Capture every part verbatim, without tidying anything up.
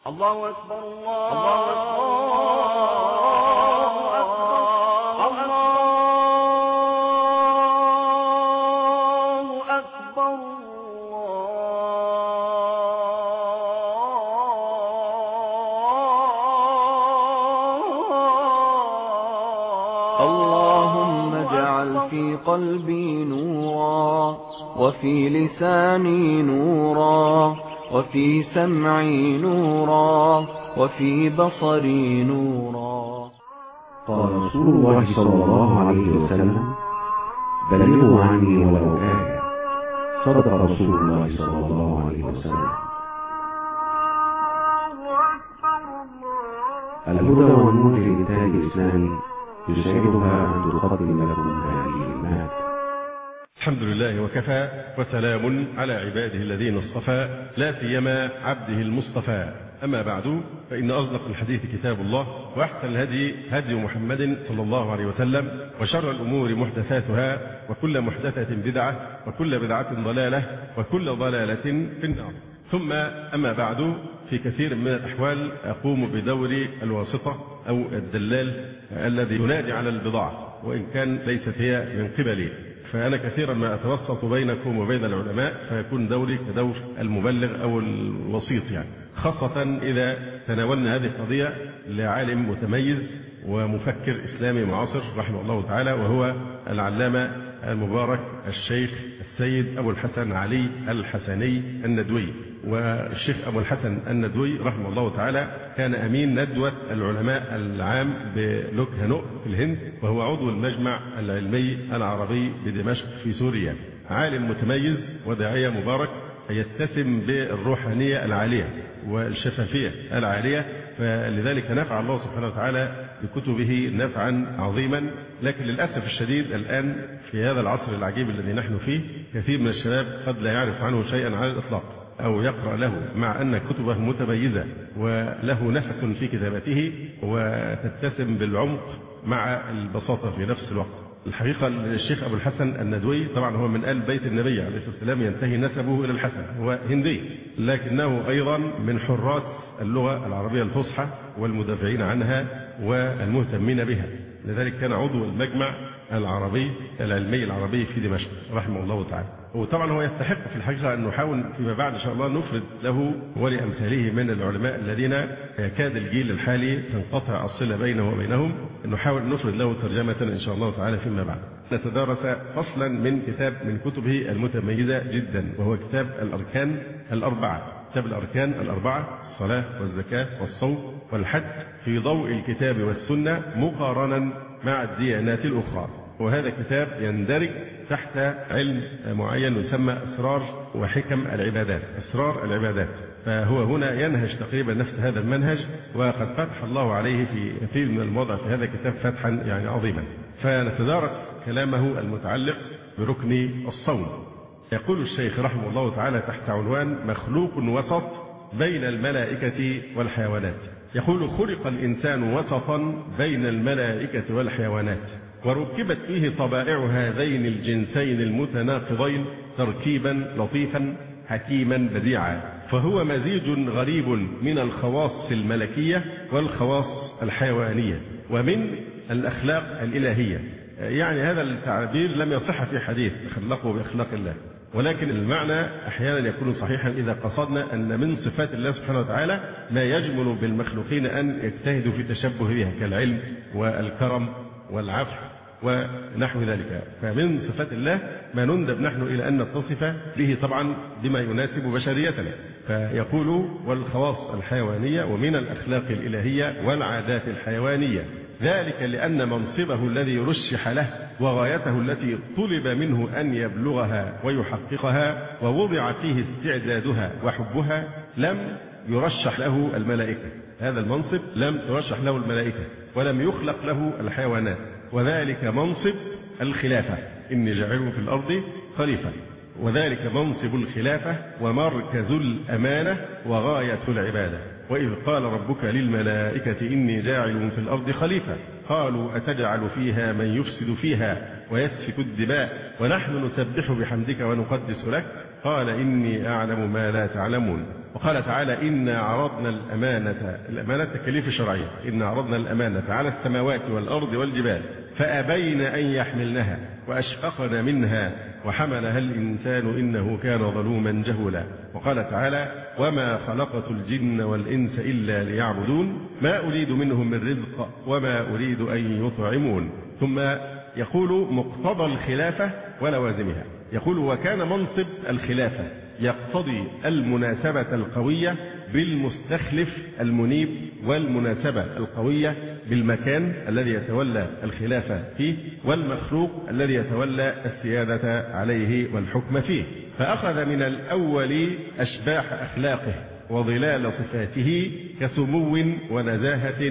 الله أكبر الله أكبر الله أكبر اللهم اجعل في قلبي نورا وفي لساني نورا وفي سمعي نورا وفي بصري نورا. قال رسول الله صلى الله عليه وسلم: بلغوا عني ولو آية. صدق رسول الله صلى الله عليه وسلم. الهدى والنور للإنتاج الإسلامي يسعدها أن تقدم لكم هذه المادة. الحمد لله وكفى، وسلام على عباده الذين اصطفى، لا سيما عبده المصطفى. أما بعد، فإن أصدق الحديث كتاب الله، وأحسن الهدي هدي محمد صلى الله عليه وسلم، وشر الأمور محدثاتها، وكل محدثة بدعة، وكل بدعة ضلالة، وكل ضلالة في النار. ثم أما بعد، في كثير من الأحوال أقوم بدور الواسطة أو الدلال الذي ينادي على البضاعة، وإن كان ليست هي من قبلي، فأنا كثيرا ما أتوسط بينكم وبين العلماء، فيكون دوري كدور المبلغ أو الوسيط، يعني خاصة إذا تناولنا هذه القضية لعالم متميز ومفكر إسلامي معاصر رحمه الله تعالى، وهو العلامة المبارك الشيخ السيد أبو الحسن علي الحسني الندوي. والشيخ أبو الحسن الندوي رحمه الله تعالى كان أمين ندوة العلماء العام بلوكهانو في الهند، وهو عضو المجمع العلمي العربي بدمشق في سوريا. عالم متميز وداعية مبارك يتسم بالروحانية العالية والشفافية العالية، فلذلك نفع الله سبحانه وتعالى بكتبه نفعا عظيما. لكن للأسف الشديد الآن في هذا العصر العجيب الذي نحن فيه، كثير من الشباب قد لا يعرف عنه شيئا على الإطلاق أو يقرأ له، مع أن كتبه متميزة وله نفس في كتابته وتتسم بالعمق مع البساطة في نفس الوقت. الحقيقة الشيخ أبو الحسن الندوي طبعا هو من آل بيت النبي عليه الصلاة والسلام، ينتهي نسبه إلى الحسن، هو هندي، لكنه أيضا من حراس اللغة العربية الفصحى والمدافعين عنها والمهتمين بها. لذلك كان عضو المجمع العربي العلمي العربي في دمشق رحمه الله تعالى. وطبعا هو يستحق في الحقيقة أن نحاول فيما بعد إن شاء الله نفرد له ولأمثاله من العلماء الذين يكاد الجيل الحالي تنقطع الصلة بينه وبينهم، نحاول نفرد له ترجمة إن شاء الله تعالى فيما بعد. نتدارس فصلا من كتاب من كتبه المتميزة جدا، وهو كتاب الأركان الأربعة. كتاب الأركان الأربعة: الصلاة والزكاة والصوم والحج، في ضوء الكتاب والسنة مقارنا مع الديانات الأخرى. وهذا كتاب يندرج تحت علم معين يسمى أسرار وحكم العبادات، أسرار العبادات. فهو هنا ينهج تقريبا نفس هذا المنهج، وقد فتح الله عليه في كثير من المواضع في هذا الكتاب فتحا يعني عظيما. فنتدارس كلامه المتعلق بركن الصوم. يقول الشيخ رحمه الله تعالى تحت عنوان مخلوق وسط بين الملائكة والحيوانات. يقول: خلق الإنسان وسطا بين الملائكة والحيوانات، وركبت فيه طبائع هذين الجنسين المتناقضين تركيبا لطيفا حكيما بديعا، فهو مزيج غريب من الخواص الملكية والخواص الحيوانية ومن الأخلاق الإلهية. يعني هذا التعبير لم يصح في حديث خلقه بأخلاق الله، ولكن المعنى أحيانا يكون صحيحا إذا قصدنا أن من صفات الله سبحانه وتعالى ما يجمل بالمخلوقين أن يجتهدوا في تشبه بها، كالعلم والكرم والعفو ونحو ذلك. فمن صفات الله ما نندب نحن إلى أن نتصف به طبعا بما يناسب بشريتنا. فيقول: والخواص الحيوانية ومن الأخلاق الإلهية والعادات الحيوانية، ذلك لأن منصبه الذي رشح له وغايته التي طلب منه أن يبلغها ويحققها ووضع فيه استعدادها وحبها لم يرشح له الملائكة. هذا المنصب لم ترشح له الملائكة ولم يخلق له الحيوانات، وذلك منصب الخلافة، إني جاعل في الأرض خليفة. وذلك منصب الخلافة ومركز الأمانة وغاية العبادة. وإذ قال ربك للملائكة إني جاعل في الأرض خليفة قالوا أتجعل فيها من يفسد فيها ويسفك الدماء ونحن نسبح بحمدك ونقدس لك قال إني أعلم ما لا تعلمون. وقال تعالى إنا عرضنا الأمانة، الأمانة تكاليف شرعية، إنا عرضنا الأمانة على السماوات والأرض والجبال فأبين أن يحملنها وأشفقن منها وحملها الإنسان إنه كان ظلوما جهولا. وقال تعالى وما خلقت الجن والإنس إلا ليعبدون ما أريد منهم من رزق وما أريد أن يطعمون. ثم يقول مقتضى الخلافة ولوازمها، يقول وكان منصب الخلافة يقتضي المناسبة القوية بالمستخلف المنيب والمناسبة القوية بالمكان الذي يتولى الخلافة فيه والمخلوق الذي يتولى السيادة عليه والحكم فيه. فأخذ من الأول أشباح أخلاقه وظلال صفاته كسمو ونزاهة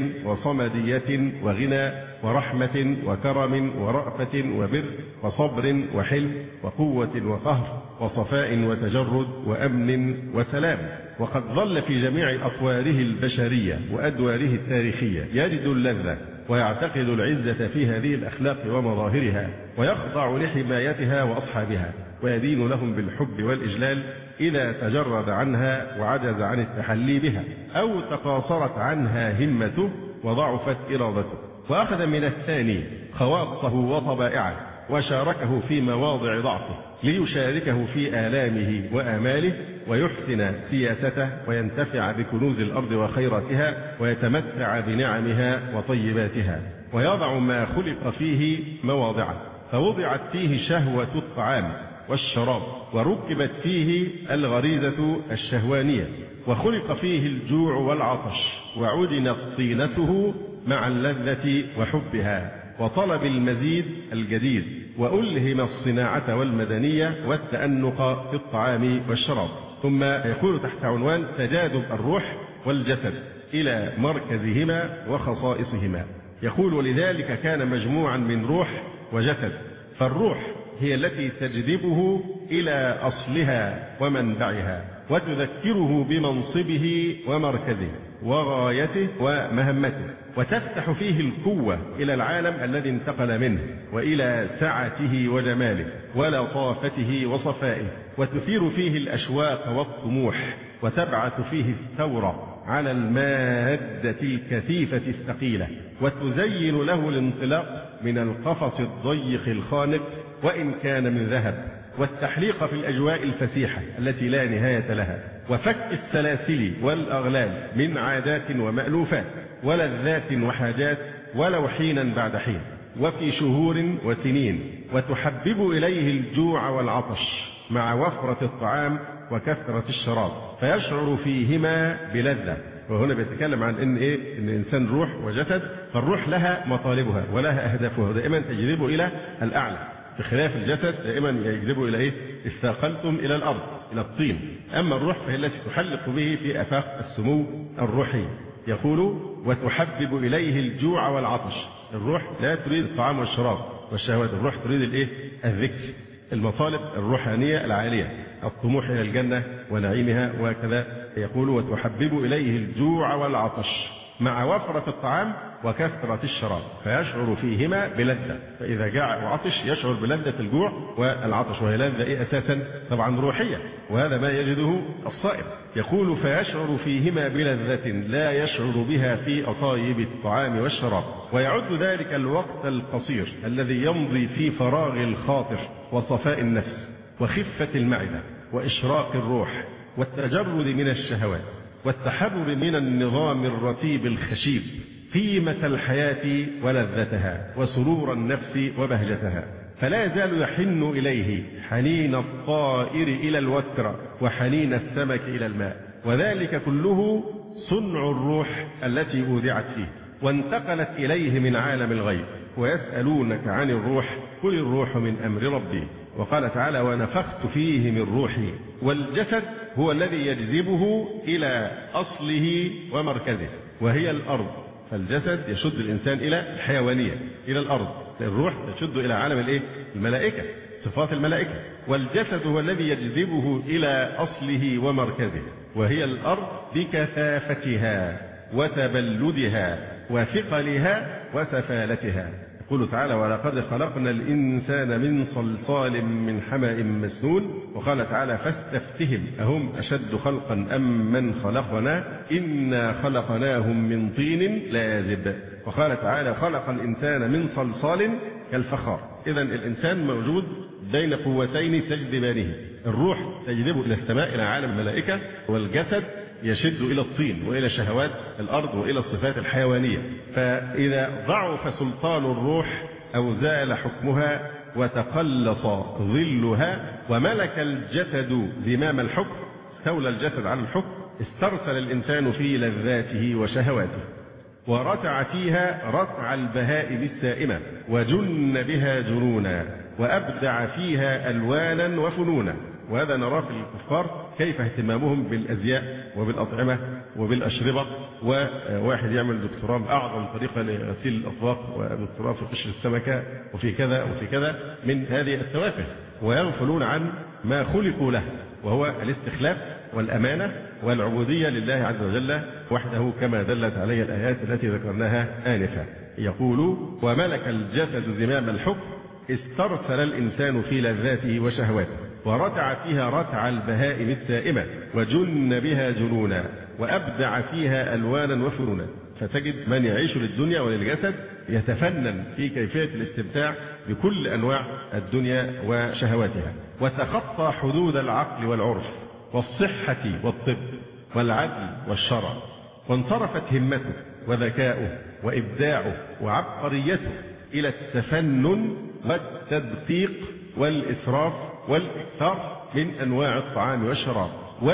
وصمدية وغنى ورحمة وكرم ورأفة وبر وصبر وحلم وقوة وقهر وصفاء وتجرد وأمن وسلام. وقد ظل في جميع أطواره البشرية وأدواره التاريخية يجد اللذة ويعتقد العزة في هذه الأخلاق ومظاهرها ويخضع لحمايتها وأصحابها ويدين لهم بالحب والإجلال إذا تجرد عنها وعجز عن التحلي بها أو تقاصرت عنها همته وضعفت إرادته. وأخذ من الثاني خواصه وطبائعه وشاركه في مواضع ضعفه ليشاركه في آلامه وآماله ويحسن سياسته وينتفع بكنوز الأرض وخيراتها ويتمتع بنعمها وطيباتها ويضع ما خلق فيه مواضعه. فوضعت فيه شهوة الطعام والشراب وركبت فيه الغريزة الشهوانية وخلق فيه الجوع والعطش وعدنت طينته مع اللذة وحبها وطلب المزيد الجديد وألهم الصناعة والمدنية والتأنق في الطعام والشراب. ثم يقول تحت عنوان تجاذب الروح والجسد إلى مركزهما وخصائصهما، يقول ولذلك كان مجموعا من روح وجسد، فالروح هي التي تجذبه إلى أصلها ومنبعها وتذكره بمنصبه ومركزه وغايته ومهمته وتفتح فيه القوة إلى العالم الذي انتقل منه وإلى سعته وجماله ولطافته وصفائه وتثير فيه الأشواق والطموح وتبعث فيه الثورة على المادة الكثيفة الثقيلة وتزين له الانطلاق من القفص الضيق الخانق وإن كان من ذهب والتحليق في الأجواء الفسيحة التي لا نهاية لها وفك السلاسل والأغلال من عادات ومألوفات ولذات وحاجات ولو حينا بعد حين وفي شهور وسنين وتحبب إليه الجوع والعطش مع وفرة الطعام وكثرة الشراب فيشعر فيهما بلذة. وهنا بيتكلم عن ان ايه ان الانسان روح وجسد، فالروح لها مطالبها ولها اهدافها ودائما تجذبه الى الاعلى، بخلاف الجسد دائما يجذبه الى ايه؟ استاقلتم الى الارض الى الطين. اما الروح فهي التي تحلق به في افاق السمو الروحي. يقول وتحبب اليه الجوع والعطش. الروح لا تريد الطعام والشراب والشهوات، الروح تريد الايه؟ الذكر، المطالب الروحانيه العاليه، الطموح الى الجنه ونعيمها وكذا. يقول وتحبب اليه الجوع والعطش مع وفرة الطعام وكثرة الشراب فيشعر فيهما بلذة. فإذا جاع وعطش يشعر بلذة الجوع والعطش، وهي لذة إيه أساسا؟ طبعا روحية، وهذا ما يجده الصائم. يقول فيشعر فيهما بلذة لا يشعر بها في أطايب الطعام والشراب. ويعد ذلك الوقت القصير الذي يمضي في فراغ الخاطر وصفاء النفس وخفة المعدة وإشراق الروح والتجرد من الشهوات والتحرر من النظام الرتيب الخشيب قيمة الحياة ولذتها وسرور النفس وبهجتها، فلا يزال يحن إليه حنين الطائر إلى الوتر وحنين السمك إلى الماء، وذلك كله صنع الروح التي أودعت فيه وانتقلت إليه من عالم الغيب. ويسألونك عن الروح قل الروح من أمر ربي. وقال تعالى ونفخت فيه من روحي. والجسد هو الذي يجذبه إلى أصله ومركزه وهي الأرض، فالجسد يشد الإنسان إلى الحيوانية إلى الأرض، الروح تشد إلى عالم الإيه؟ الملائكة، صفات الملائكة. والجسد هو الذي يجذبه إلى أصله ومركزه وهي الأرض بكثافتها وتبلدها وثقلها وسفالتها. يقول تعالى ولقد خلقنا الإنسان من صلصال من حمأ مسنون. وقال تعالى فاستفتهم أهم أشد خلقا أم من خلقنا إنا خلقناهم من طين لازب. وقال تعالى خلق الإنسان من صلصال كالفخار. إذا الإنسان موجود بين قوتين تجذبانه، الروح تجذبه إلى السماء إلى عالم الملائكة، والجسد يشد إلى الطين وإلى شهوات الأرض وإلى الصفات الحيوانية. فإذا ضعف سلطان الروح أو زال حكمها وتقلص ظلها وملك الجسد زمام الحكم، استولى الجسد على الحكم، استرسل الإنسان في لذاته وشهواته ورتع فيها رتع البهائم السائمة وجن بها جنونا وأبدع فيها ألوانا وفنونا. وهذا نراه في الكفار كيف اهتمامهم بالأزياء وبالأطعمة وبالأشربة. وواحد يعمل دكتوراه بأعظم طريقة لغسيل الأطباق ودكتوراه في قشر السمكة وفي كذا وفي كذا من هذه التوافه، ويغفلون عن ما خلقوا له وهو الاستخلاف والأمانة والعبودية لله عز وجل وحده كما دلت عليه الآيات التي ذكرناها آنفا. يقول وملك الجسد زمام الحكم استرسل الإنسان في لذاته وشهواته ورتع فيها رتع البهائم السائمة وجن بها جنونا وأبدع فيها ألوانا وفنونا. فتجد من يعيش للدنيا وللجسد يتفنن في كيفية الاستمتاع بكل أنواع الدنيا وشهواتها، وتخطى حدود العقل والعرف والصحة والطب والعدل والشرع، وانصرفت همته وذكاؤه وإبداعه وعبقريته إلى التفنن والتدقيق والإسراف والإكثار من أنواع الطعام والشراب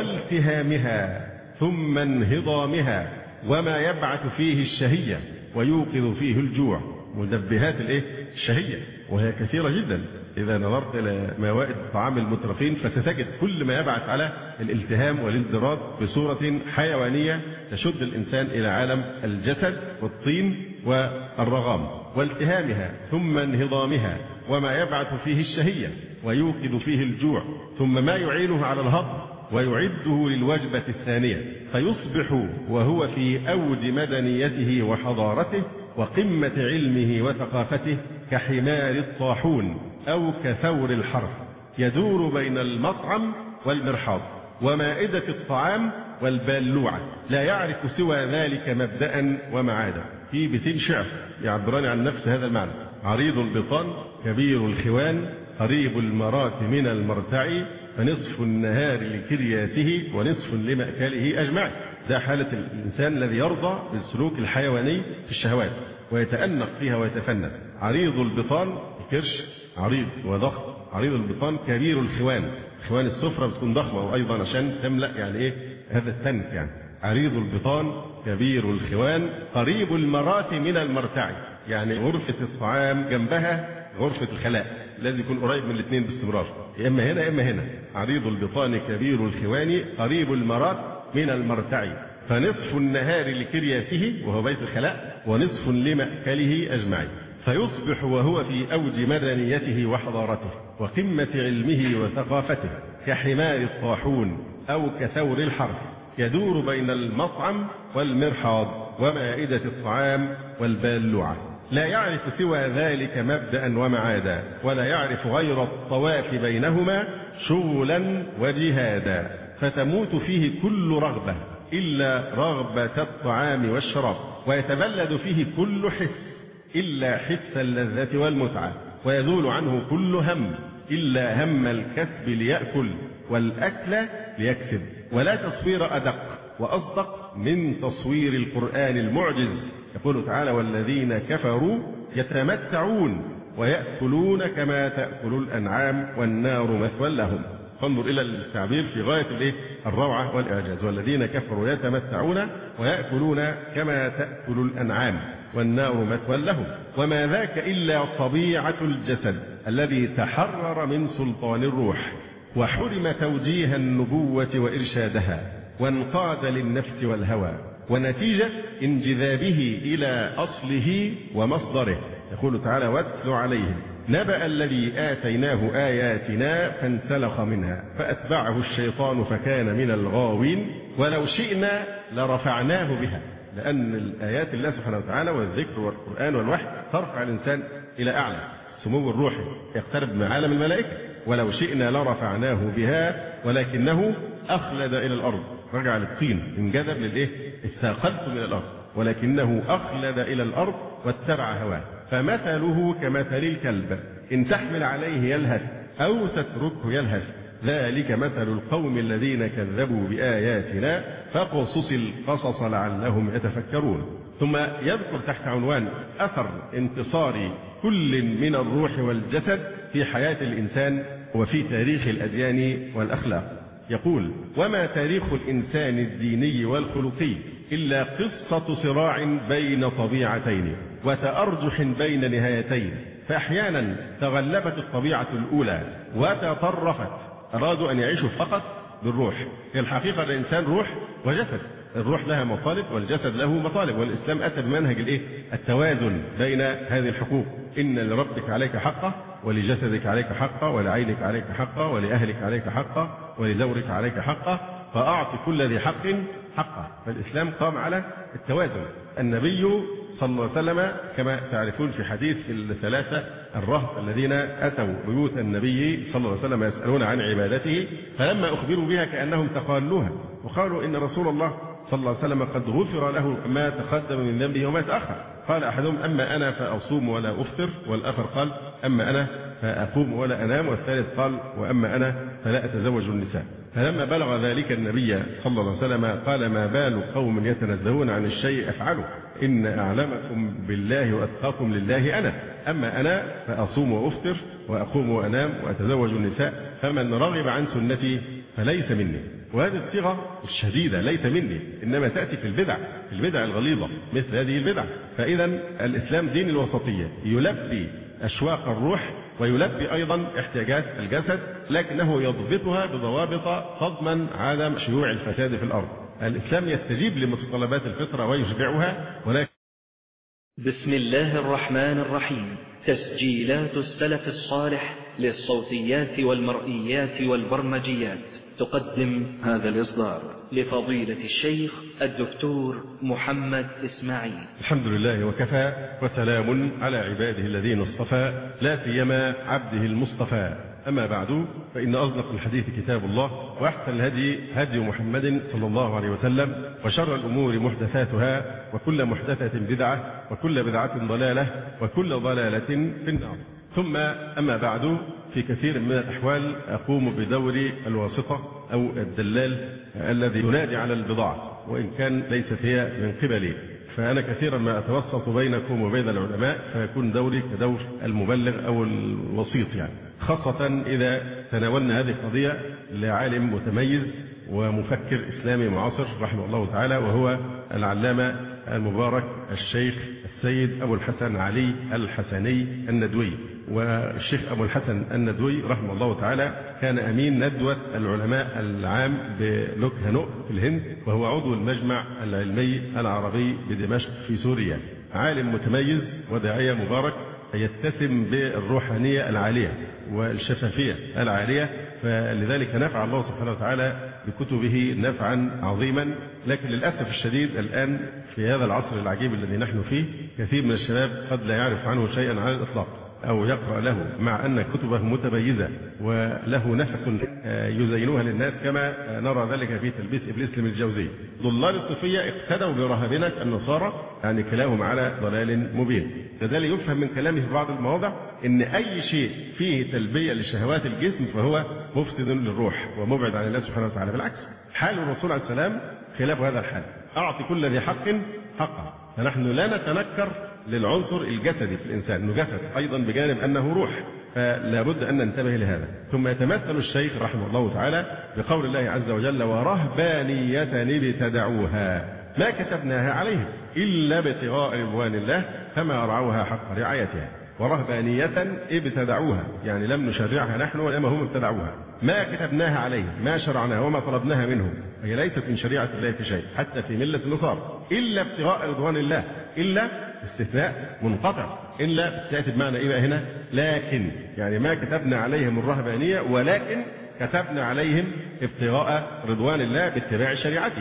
والتهامها ثم انهضامها وما يبعث فيه الشهية ويوقظ فيه الجوع. منبهات الايه؟ الشهية، وهي كثيرة جدا. إذا نظرت إلى موائد طعام المترفين فستجد كل ما يبعث على الالتهام والانضراب بصورة حيوانية تشد الإنسان إلى عالم الجسد والطين والرغام. والتهامها ثم انهضامها وما يبعث فيه الشهية ويوقظ فيه الجوع ثم ما يعينه على الهضم ويعده للوجبة الثانية، فيصبح وهو في أوج مدنيته وحضارته وقمة علمه وثقافته كحمار الطاحون أو كثور الحرث يدور بين المطعم والمرحاض ومائدة الطعام والبالوعة لا يعرف سوى ذلك مبدأ ومعادا. في بيتين شعر يعبران عن نفس هذا المعنى: عريض البطان كبير الخوان قريب المرات من المرتع فنصف النهار لكرياته ونصف لمأكله أجمع. ده حالة الإنسان الذي يرضى بالسلوك الحيواني في الشهوات ويتأنق فيها ويتفنن. عريض البطان كرش عريض وضخم، عريض البطان كبير الخوان، خوان السفرة بتكون ضخمة وأيضا عشان تملأ يعني إيه هذا التنك يعني. عريض البطان كبير الخوان قريب المرات من المرتع، يعني غرفة الطعام جنبها غرفة الخلاء، لازم يكون قريب من الاثنين باستمرار، يا إما هنا يا إما هنا. عريض البطان كبير الخوان قريب المرات من المرتع فنصف النهار لكرياته وهو بيت الخلاء ونصف لمأكله أجمعين، فيصبح وهو في أوج مدنيته وحضارته وقمة علمه وثقافته كحمار الطاحون أو كثور الحرث يدور بين المطعم والمرحاض ومائدة الطعام والبالوعة لا يعرف سوى ذلك مبدأ ومعادا ولا يعرف غير الطواف بينهما شغلا وجهادا، فتموت فيه كل رغبة إلا رغبة الطعام والشراب، ويتبلد فيه كل حس إلا حس اللذة والمتعة، ويزول عنه كل هم إلا هم الكسب ليأكل والأكل ليكسب. ولا تصوير أدق وأصدق من تصوير القرآن المعجز. يقول تعالى والذين كفروا يتمتعون ويأكلون كما تأكل الأنعام والنار مثوى لهم. فانظر إلى التعبير في غاية الإيه؟ الروعة والإعجاز. والذين كفروا يتمتعون ويأكلون كما تأكل الأنعام والنار مثوى لهم. وما ذاك إلا طبيعة الجسد الذي تحرر من سلطان الروح وحرم توجيه النبوة وإرشادها وانقاد للنفس والهوى، ونتيجة انجذابه إلى أصله ومصدره. يقول تعالى واتل عليهم نبأ الذي آتيناه آياتنا فانسلخ منها فأتبعه الشيطان فكان من الغاوين ولو شئنا لرفعناه بها. لأن الآيات الله سبحانه وتعالى والذكر والقرآن والوحي ترفع الإنسان إلى أعلى. سمو الروح يقترب من عالم الملائكة، ولو شئنا لرفعناه بها ولكنه أخلد إلى الأرض. رجع للطين، انجذب للإيه؟ استاقلت من الأرض، ولكنه أخلد إلى الأرض واتبع هواه. فمثله كمثل الكلب إن تحمل عليه يلهث أو تتركه يلهث، ذلك مثل القوم الذين كذبوا بآياتنا فاقصص القصص لعلهم يتفكرون. ثم يذكر تحت عنوان أثر انتصار كل من الروح والجسد في حياة الإنسان وفي تاريخ الأديان والأخلاق. يقول: وما تاريخ الإنسان الديني والخلقي إلا قصة صراع بين طبيعتين وتأرجح بين نهايتين، فأحيانا تغلبت الطبيعة الأولى وتطرفت، أرادوا أن يعيشوا فقط بالروح. في الحقيقة الإنسان روح وجسد، الروح لها مطالب والجسد له مطالب، والإسلام أتى بمنهج الإيه؟ التوازن بين هذه الحقوق. إن لربك عليك حقه، ولجسدك عليك حقه، ولعينك عليك حقه، ولأهلك عليك حقه، ولزورك عليك حقه، فأعط كل ذي حق حقه. فالإسلام قام على التوازن. النبي صلى الله عليه وسلم كما تعرفون في حديث الثلاثة الرهط الذين أتوا بيوت النبي صلى الله عليه وسلم يسألون عن عبادته، فلما أخبروا بها كأنهم تقالوها وقالوا إن رسول الله صلى الله عليه وسلم قد غفر له ما تقدم من ذنبه وما تأخر. قال أحدهم: أما أنا فأصوم ولا أفطر، والآخر قال: أما أنا فأقوم ولا أنام، والثالث قال: وأما أنا فلا أتزوج النساء. فلما بلغ ذلك النبي صلى الله عليه وسلم قال: ما بال قوم يتنزهون عن الشيء أفعله، إن أعلمكم بالله وأتقاكم لله أنا، أما أنا فأصوم وأفطر وأقوم وأنام وأتزوج النساء، فمن رغب عن سنتي فليس مني. وهذه الصيغة الشديدة ليس مني إنما تأتي في البدع، في البدع الغليظة مثل هذه البدع. فإذا الإسلام دين الوسطية، يلبي أشواق الروح ويلبي أيضا احتياجات الجسد، لكنه يضبطها بضوابط تضمن عدم شيوع الفساد في الأرض. الإسلام يستجيب لمتطلبات الفطرة ويشبعها. ولكن بسم الله الرحمن الرحيم. تسجيلات السلف الصالح للصوتيات والمرئيات والبرمجيات تقدم هذا الإصدار لفضيلة الشيخ الدكتور محمد إسماعيل. الحمد لله وكفى، وسلام على عباده الذين اصطفى، لا سيما عبده المصطفى. أما بعد، فإن أصدق الحديث كتاب الله، وأحسن الهدي هدي محمد صلى الله عليه وسلم، وشر الأمور محدثاتها، وكل محدثة بدعة، وكل بدعة ضلالة، وكل ضلالة في النار. ثم أما بعد، في كثير من الأحوال أقوم بدور الواسطة أو الدلال الذي ينادي على البضاعة، وإن كان ليست هي من قبلي، فأنا كثيرا ما أتوسط بينكم وبين العلماء، فيكون دوري كدور المبلغ أو الوسيط، يعني خاصة إذا تناولنا هذه القضية لعالم متميز ومفكر إسلامي معاصر رحمه الله تعالى، وهو العلامة المبارك الشيخ السيد أبو الحسن علي الحسني الندوي. والشيخ أبو الحسن الندوي رحمه الله تعالى كان أمين ندوة العلماء العام بلوكهانو في الهند، وهو عضو المجمع العلمي العربي بدمشق في سوريا. عالم متميز وداعية مبارك يتسم بالروحانية العالية والشفافية العالية، فلذلك نفع الله سبحانه وتعالى بكتبه نفعا عظيما. لكن للأسف الشديد الآن في هذا العصر العجيب الذي نحن فيه، كثير من الشباب قد لا يعرف عنه شيئا على الإطلاق أو يقرأ له، مع أن كتبه متميزة وله نفس يزينوها للناس، كما نرى ذلك في تلبيس إبليس للجوزي. ضلال الصوفية اقتدوا برهبنة النصارى، يعني كلاهم على ضلال مبين. كذلك يفهم من كلامه في بعض المواضع أن أي شيء فيه تلبية لشهوات الجسم فهو مفسد للروح ومبعد عن الله سبحانه وتعالى. بالعكس، حال الرسول عليه السلام خلاف هذا الحال، أعطي كل ذي حق حقه. فنحن لا نتنكر للعنصر الجسدي في الإنسان، أنه جسد أيضا بجانب أنه روح، فلا بد أن ننتبه لهذا. ثم يتمثل الشيخ رحمه الله تعالى بقول الله عز وجل: ورهبانية ابتدعوها ما كتبناها عليهم إلا ابتغاء رضوان الله فما رعوها حق رعايتها. ورهبانية ابتدعوها يعني لم نشرعها نحن وإنما هم ابتدعوها، ما كتبناها عليهم، ما شرعناها وما طلبناها منهم، هي ليست من شريعة الله في شيء حتى في ملة النصارى، إلا ابتغاء رضوان الله. إلا استثناء منقطع، إلا تأتي بمعنى إيه بقى هنا؟ لكن، يعني ما كتبنا عليهم الرهبانية ولكن كتبنا عليهم ابتغاء رضوان الله باتباع شريعته.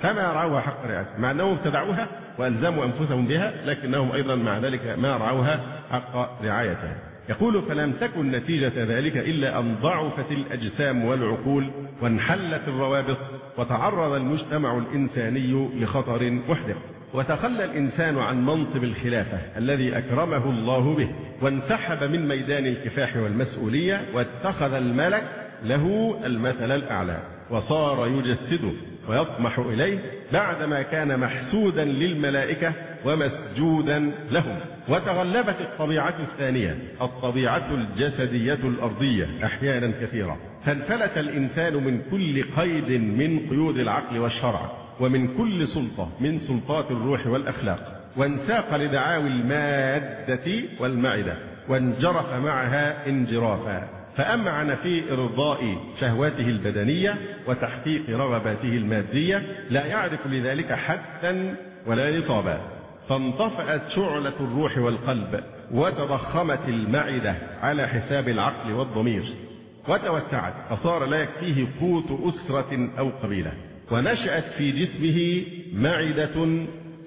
فما رعوها حق رعايتها، مع أنهم ابتدعوها وألزموا أنفسهم بها، لكنهم أيضا مع ذلك ما رعوها حق رعايتها. يقول: فلم تكن نتيجة ذلك إلا أن ضعفت الأجسام والعقول وانحلت الروابط وتعرض المجتمع الإنساني لخطر محدق، وتخلى الإنسان عن منصب الخلافة الذي أكرمه الله به، وانسحب من ميدان الكفاح والمسؤولية، واتخذ الملك له المثل الأعلى وصار يجسده ويطمح إليه بعدما كان محسودا للملائكة ومسجودا لهم. وتغلبت الطبيعة الثانية، الطبيعة الجسدية الأرضية، أحيانا كثيرة، فانفلت الإنسان من كل قيد من قيود العقل والشرع، ومن كل سلطة من سلطات الروح والأخلاق، وانساق لدعاوي المادة والمعدة، وانجرف معها انجرافا، فأمعن في إرضاء شهواته البدنية وتحقيق رغباته المادية، لا يعرف لذلك حدا ولا نصابا، فانطفأت شعلة الروح والقلب، وتضخمت المعدة على حساب العقل والضمير، وتوسعت فصار لا يكفيه قوت أسرة أو قبيلة، ونشأت في جسمه معدة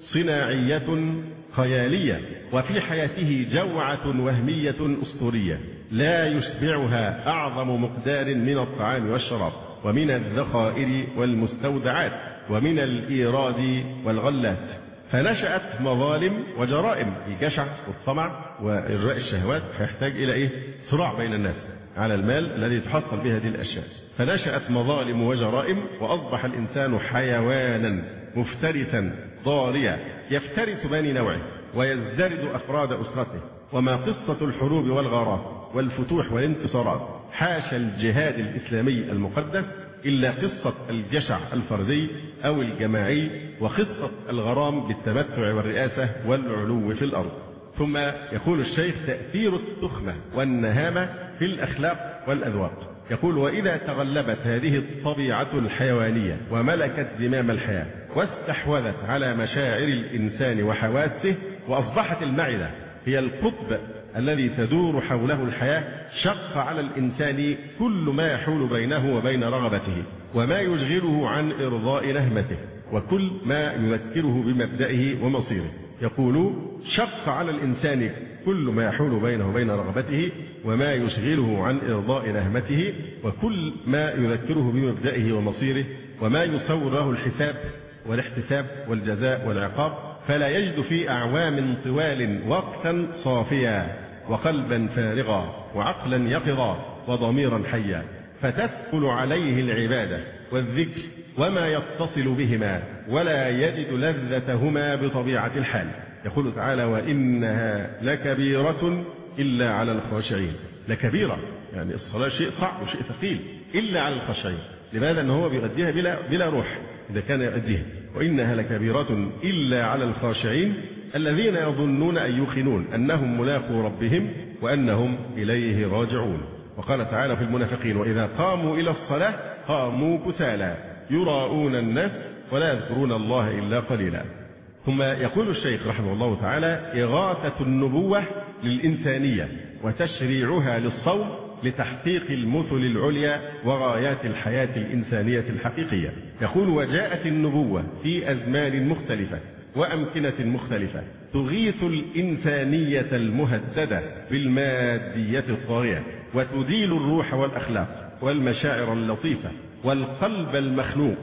صناعية خيالية، وفي حياته جوعة وهمية أسطورية لا يشبعها أعظم مقدار من الطعام والشراب، ومن الذخائر والمستودعات، ومن الإيراد والغلات. فنشأت مظالم وجرائم، الجشع والطمع وإرجاء الشهوات، فيحتاج إلى إيه؟ صراع بين الناس على المال الذي تحصل به هذه الأشياء. فنشأت مظالم وجرائم، وأصبح الإنسان حيوانا مفترسا ضاريا يفترس بني نوعه ويزدرد أفراد أسرته. وما قصة الحروب والغارات والفتوح والانتصارات حاشا الجهاد الإسلامي المقدس إلا قصة الجشع الفردي أو الجماعي، وقصة الغرام بالتمتع والرئاسة والعلو في الأرض. ثم يقول الشيخ: تأثير التخمة والنهامة في الأخلاق والأذواق. يقول: وإذا تغلبت هذه الطبيعة الحيوانية وملكت زمام الحياة واستحوذت على مشاعر الإنسان وحواسه، وأصبحت المعدة هي القطب الذي تدور حوله الحياة، شق على الإنسان كل ما يحول بينه وبين رغبته، وما يشغله عن إرضاء نهمته، وكل ما يذكره بمبدئه ومصيره. يقول: شق على الإنسان كل ما يحول بينه وبين رغبته، وما يشغله عن إرضاء نهمته، وكل ما يذكره بمبدئه ومصيره، وما يصور له الحساب والاحتساب والجزاء والعقاب، فلا يجد في أعوام طوال وقتا صافيا، وقلبا فارغا، وعقلا يقظا، وضميرا حيا، فتثقل عليه العبادة والذكر وما يتصل بهما، ولا يجد لذتهما بطبيعة الحال. يقول تعالى: وإنها لكبيرة إلا على الخاشعين. لكبيرة يعني الصلاة شيء صعب وشيء ثقيل، إلا على الخاشعين. لماذا؟ أنه هو بيؤديها بلا, بلا روح إذا كان يؤديها. وإنها لكبيرة إلا على الخاشعين الذين يظنون أن يوقنون أنهم ملاقو ربهم وأنهم إليه راجعون. وقال تعالى في المنافقين: وإذا قاموا إلى الصلاة قاموا كسالى يراءون الناس ولا يذكرون الله إلا قليلا. ثم يقول الشيخ رحمه الله تعالى: إغاثة النبوة للإنسانية وتشريعها للصوم لتحقيق المثل العليا وغايات الحياة الإنسانية الحقيقية. يقول: وجاءت النبوة في أزمان مختلفة وأمكنة مختلفة تغيث الإنسانية المهددة بالمادية الطاغية، وتديل الروح والأخلاق والمشاعر اللطيفة والقلب المخنوق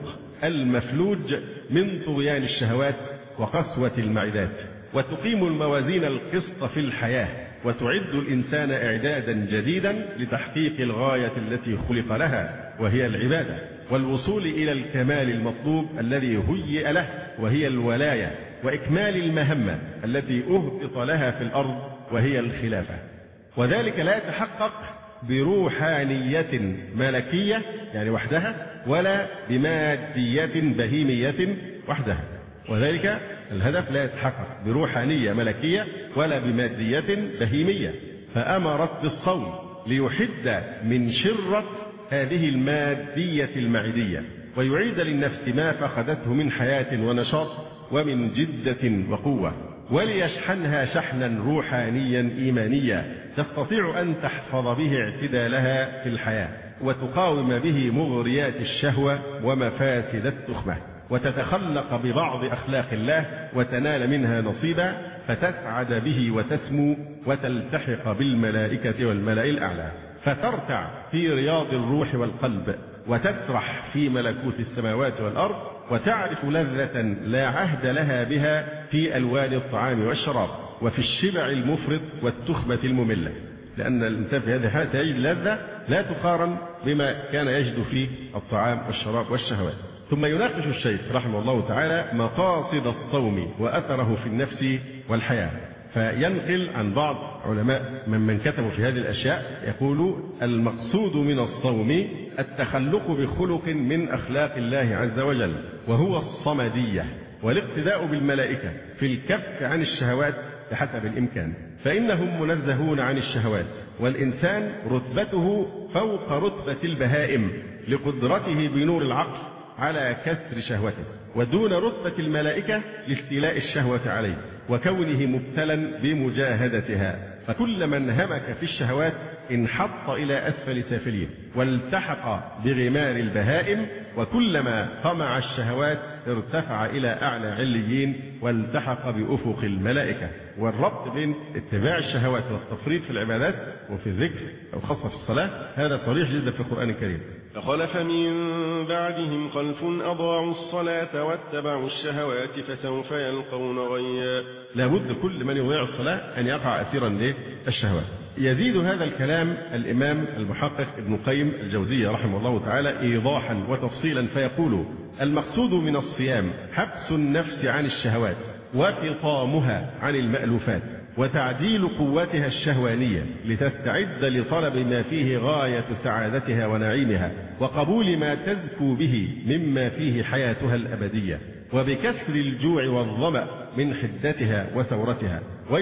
المفلوج من طغيان الشهوات وقسوة المعدات، وتقيم الموازين القسط في الحياة، وتعد الإنسان إعدادا جديدا لتحقيق الغاية التي خلق لها، وهي العبادة، والوصول إلى الكمال المطلوب الذي هيئ له، وهي الولاية، وإكمال المهمة التي أهبط لها في الأرض، وهي الخلافة. وذلك لا يتحقق بروحانية ملكية يعني وحدها، ولا بمادية بهيمية وحدها. وذلك الهدف لا يتحقق بروحانية ملكية ولا بمادية بهيمية. فأمرت بالصوم ليحد من شرة هذه المادية المعدية، ويعيد للنفس ما فقدته من حياة ونشاط ومن جدة وقوة، وليشحنها شحنا روحانيا إيمانيا تستطيع أن تحفظ به اعتدالها في الحياة، وتقاوم به مغريات الشهوة ومفاسد التخمة، وتتخلق ببعض أخلاق الله وتنال منها نصيبا فتسعد به وتسمو وتلتحق بالملائكة والملأ الأعلى، فترتع في رياض الروح والقلب، وتسرح في ملكوت السماوات والأرض، وتعرف لذة لا عهد لها بها في ألوان الطعام والشراب، وفي الشبع المفرط والتخمة المملة، لأن الإنسان في هذه الحالة يجد لذة لا تقارن بما كان يجد في الطعام والشراب والشهوات. ثم يناقش الشيخ رحمه الله تعالى مقاصد الصوم وأثره في النفس والحياة، فينقل عن بعض علماء من من كتبوا في هذه الأشياء يقول: المقصود من الصوم التخلق بخلق من أخلاق الله عز وجل، وهو الصمدية، والاقتداء بالملائكة في الكف عن الشهوات بحسب الإمكان، فإنهم منزهون عن الشهوات، والإنسان رتبته فوق رتبة البهائم لقدرته بنور العقل على كسر شهوته، ودون رتبة الملائكة لاستيلاء الشهوة عليه وكونه مبتلا بمجاهدتها، فكل من همك في الشهوات انحط إلى أسفل سافلين والتحق بغمار البهائم، وكلما طمع الشهوات ارتفع إلى أعلى عليين والتحق بأفق الملائكة. والربط بين اتباع الشهوات والتفريط في العبادات وفي الذكر أو خاصة في الصلاة هذا صريح جدا في القرآن الكريم. فخلف من بعدهم خلف أضاعوا الصلاة واتبعوا الشهوات فسوف يلقون غيا. لابد كل من يضيع الصلاة أن يقع أسيرا للشهوات. يزيد هذا الكلام الإمام المحقق ابن القيم الجوزية رحمه الله تعالى إيضاحا وتفصيلا فيقول: المقصود من الصيام حبس النفس عن الشهوات وفطامها عن المألوفات وتعديل قوتها الشهوانية لتستعد لطلب ما فيه غاية سعادتها ونعيمها وقبول ما تزكو به مما فيه حياتها الأبدية، وبكسر الجوع والظمأ من حدتها وثورتها،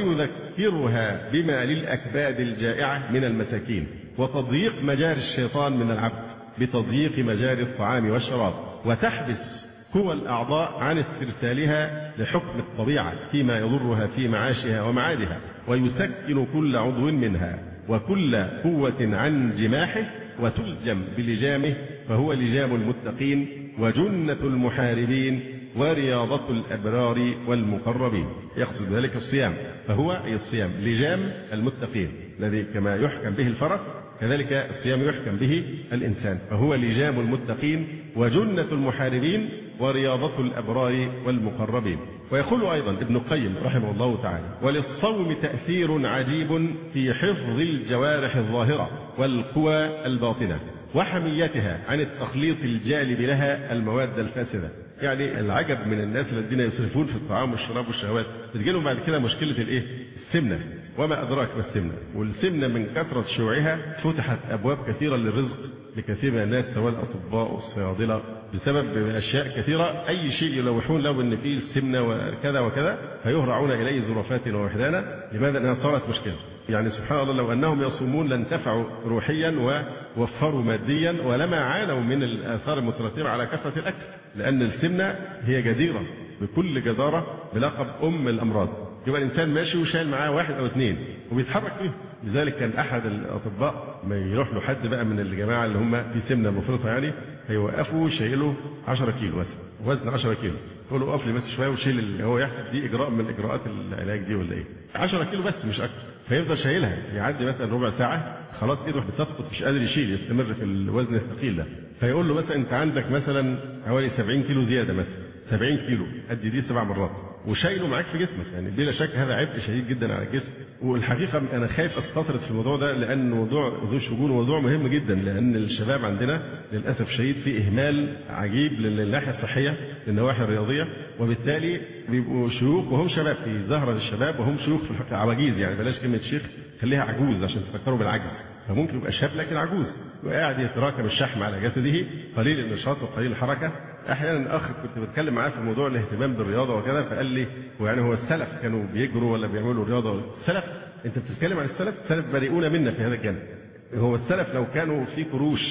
ويذكرها بما للأكباد الجائعة من المساكين، وتضييق مجاري الشيطان من العبد بتضييق مجاري الطعام والشراب، وتحبس قوى الأعضاء عن استرسالها لحكم الطبيعة فيما يضرها في معاشها ومعادها، ويسكن كل عضو منها وكل قوة عن جماحه وتلجم بلجامه، فهو لجام المتقين وجنة المحاربين ورياضة الأبرار والمقربين. يقصد ذلك الصيام، فهو أي الصيام لجام المتقين الذي كما يحكم به الفرس كذلك الصيام يحكم به الإنسان، فهو لجام المتقين وجنة المحاربين ورياضة الأبرار والمقربين. ويقول أيضا ابن القيم رحمه الله تعالى: وللصوم تأثير عجيب في حفظ الجوارح الظاهرة والقوى الباطنة وحميتها عن التخليط الجالب لها المواد الفاسدة. يعني العجب من الناس الذين يسرفون في الطعام والشراب والشهوات بتجيلهم بعد كده مشكلة الايه؟ السمنة. وما أدراك ما السمنة؟ والسمنة من كثرة شيوعها فتحت أبواب كثيرة للرزق لكثير من الناس سواء الأطباء والصيادلة بسبب أشياء كثيرة. أي شيء يلوحون له أن فيه السمنة وكذا وكذا فيهرعون إليه زرافات ووحدانا. لماذا؟ أنها صارت مشكلة. يعني سبحان الله لو أنهم يصومون لانتفعوا روحيا ووفروا ماديا ولما عانوا من الآثار المترتبة على كثرة الأكل، لأن السمنة هي جديرة بكل جدارة بلقب أم الأمراض. يبقى الإنسان ماشي وشايل معاه واحد أو اثنين وبيتحرك فيه. لذلك كان أحد الأطباء ما يروح له حد بقى من الجماعة اللي هم في سمنة مفرطة يعني هيوقفوا شايله عشرة كيلو بس، وزن عشرة كيلو، يقول له اقف لي بس شوية وشيل اللي هو يحسب دي إجراء من إجراءات العلاج دي ولا إيه؟ عشرة كيلو بس مش أكتر. فيفضل شايلها يعدي مثلا ربع ساعة خلاص ايده بتسقط مش قادر يشيل يستمر في الوزن الثقيل ده. فيقول له مثلا أنت عندك مثلا حوالي سبعين كيلو زيادة مثلا، سبعين كيلو قد دي سبع مرات وشايله معاك في جسمك، يعني بلا شك هذا عبء شديد جدا على الجسم. والحقيقه انا خايف استطرد في الموضوع ده لان موضوع ذو شجون موضوع مهم جدا، لان الشباب عندنا للاسف الشديد في اهمال عجيب للناحيه الصحيه للنواحي الرياضيه، وبالتالي بيبقوا شيوخ وهم شباب في زهره الشباب وهم شيوخ في الحقيقه عواجيز. يعني بلاش كلمه شيخ خليها عجوز عشان تفكروا بالعجز. فممكن يبقى شاب لكن عجوز وقاعد يتراكم الشحم على جسده قليل النشاط وقليل الحركه. احيانا اخ كنت بتكلم معاه في موضوع الاهتمام بالرياضه وكذا فقال لي ويعني هو السلف كانوا بيجروا ولا بيعملوا رياضه ولا السلف؟ انت بتتكلم عن السلف؟ السلف بريئون منا في هذا الجانب. هو السلف لو كانوا في قروش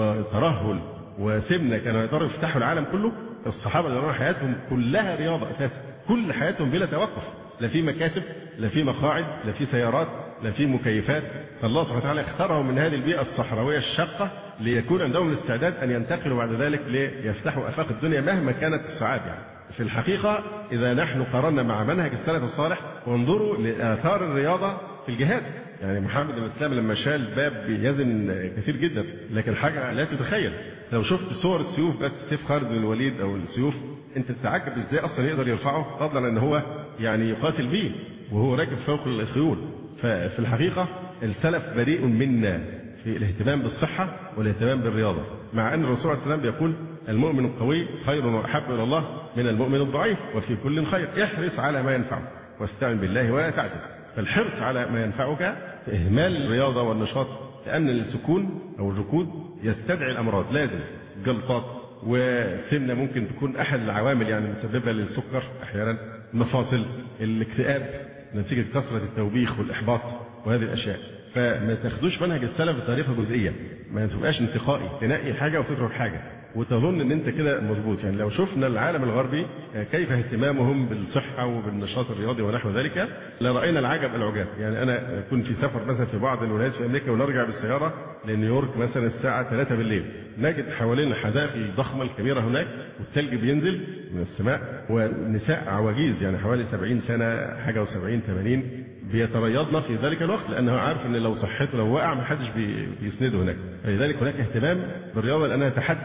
وترهل وسمنه كانوا يقدروا يفتحوا العالم كله. الصحابه اللي حياتهم كلها رياضه اساسا، كل حياتهم بلا توقف. لا في مكاتب، لا في مقاعد، لا في سيارات، لا في مكيفات. فالله سبحانه وتعالى اختارهم من هذه البيئة الصحراوية الشاقة ليكون عندهم الاستعداد أن ينتقلوا بعد ذلك ليفتحوا آفاق الدنيا مهما كانت الصعاب. يعني في الحقيقة إذا نحن قارنا مع منهج السلف الصالح وانظروا لآثار الرياضة في الجهاد، يعني محمد بن الإسلام لما شال باب بيزن كثير جدا، لكن حاجة لا تتخيل. لو شفت صور السيوف بس سيف خالد بن الوليد أو السيوف أنت تتعجب إزاي أصلا يقدر يرفعه، فضلا أن هو يعني يقاتل به وهو راكب فوق الخيول. ففي الحقيقة السلف بريء منا في الاهتمام بالصحة والاهتمام بالرياضة، مع أن الرسول عليه السلام بيقول المؤمن القوي خير وأحب إلى الله من المؤمن الضعيف وفي كل خير، احرص على ما ينفعك واستعن بالله ولا تعجز. فالحرص على ما ينفعك في إهمال الرياضة والنشاط، لأن السكون أو الركود يستدعي الأمراض، لازم جلطات وسمنة ممكن تكون أحد العوامل يعني المسببة للسكر أحيانا، مفاصل، الاكتئاب نتيجة كثرة التوبيخ والإحباط وهذه الأشياء. فما تاخدوش منهج السلف بطريقة جزئية، ما تبقاش انتقائي تنقي حاجة وتترك حاجة وتظن ان انت كده مظبوط. يعني لو شفنا العالم الغربي كيف اهتمامهم بالصحة وبالنشاط الرياضي ونحو ذلك لرأينا العجب العجاب. يعني انا كنت في سفر مثلا في بعض الولايات في امريكا ونرجع بالسيارة لنيويورك مثلا الساعة ثلاثة بالليل، نجد حوالين الحدائق الضخمة الكبيرة هناك والثلج بينزل من السماء، ونساء عواجيز يعني حوالي سبعين سنة حاجة وسبعين ثمانين بيتريضن في ذلك الوقت، لأنه عارف أن لو صحته لو وقع ما حدش بيسنده هناك. فلذلك هناك اهتمام بالرياضة لأنها تحدي.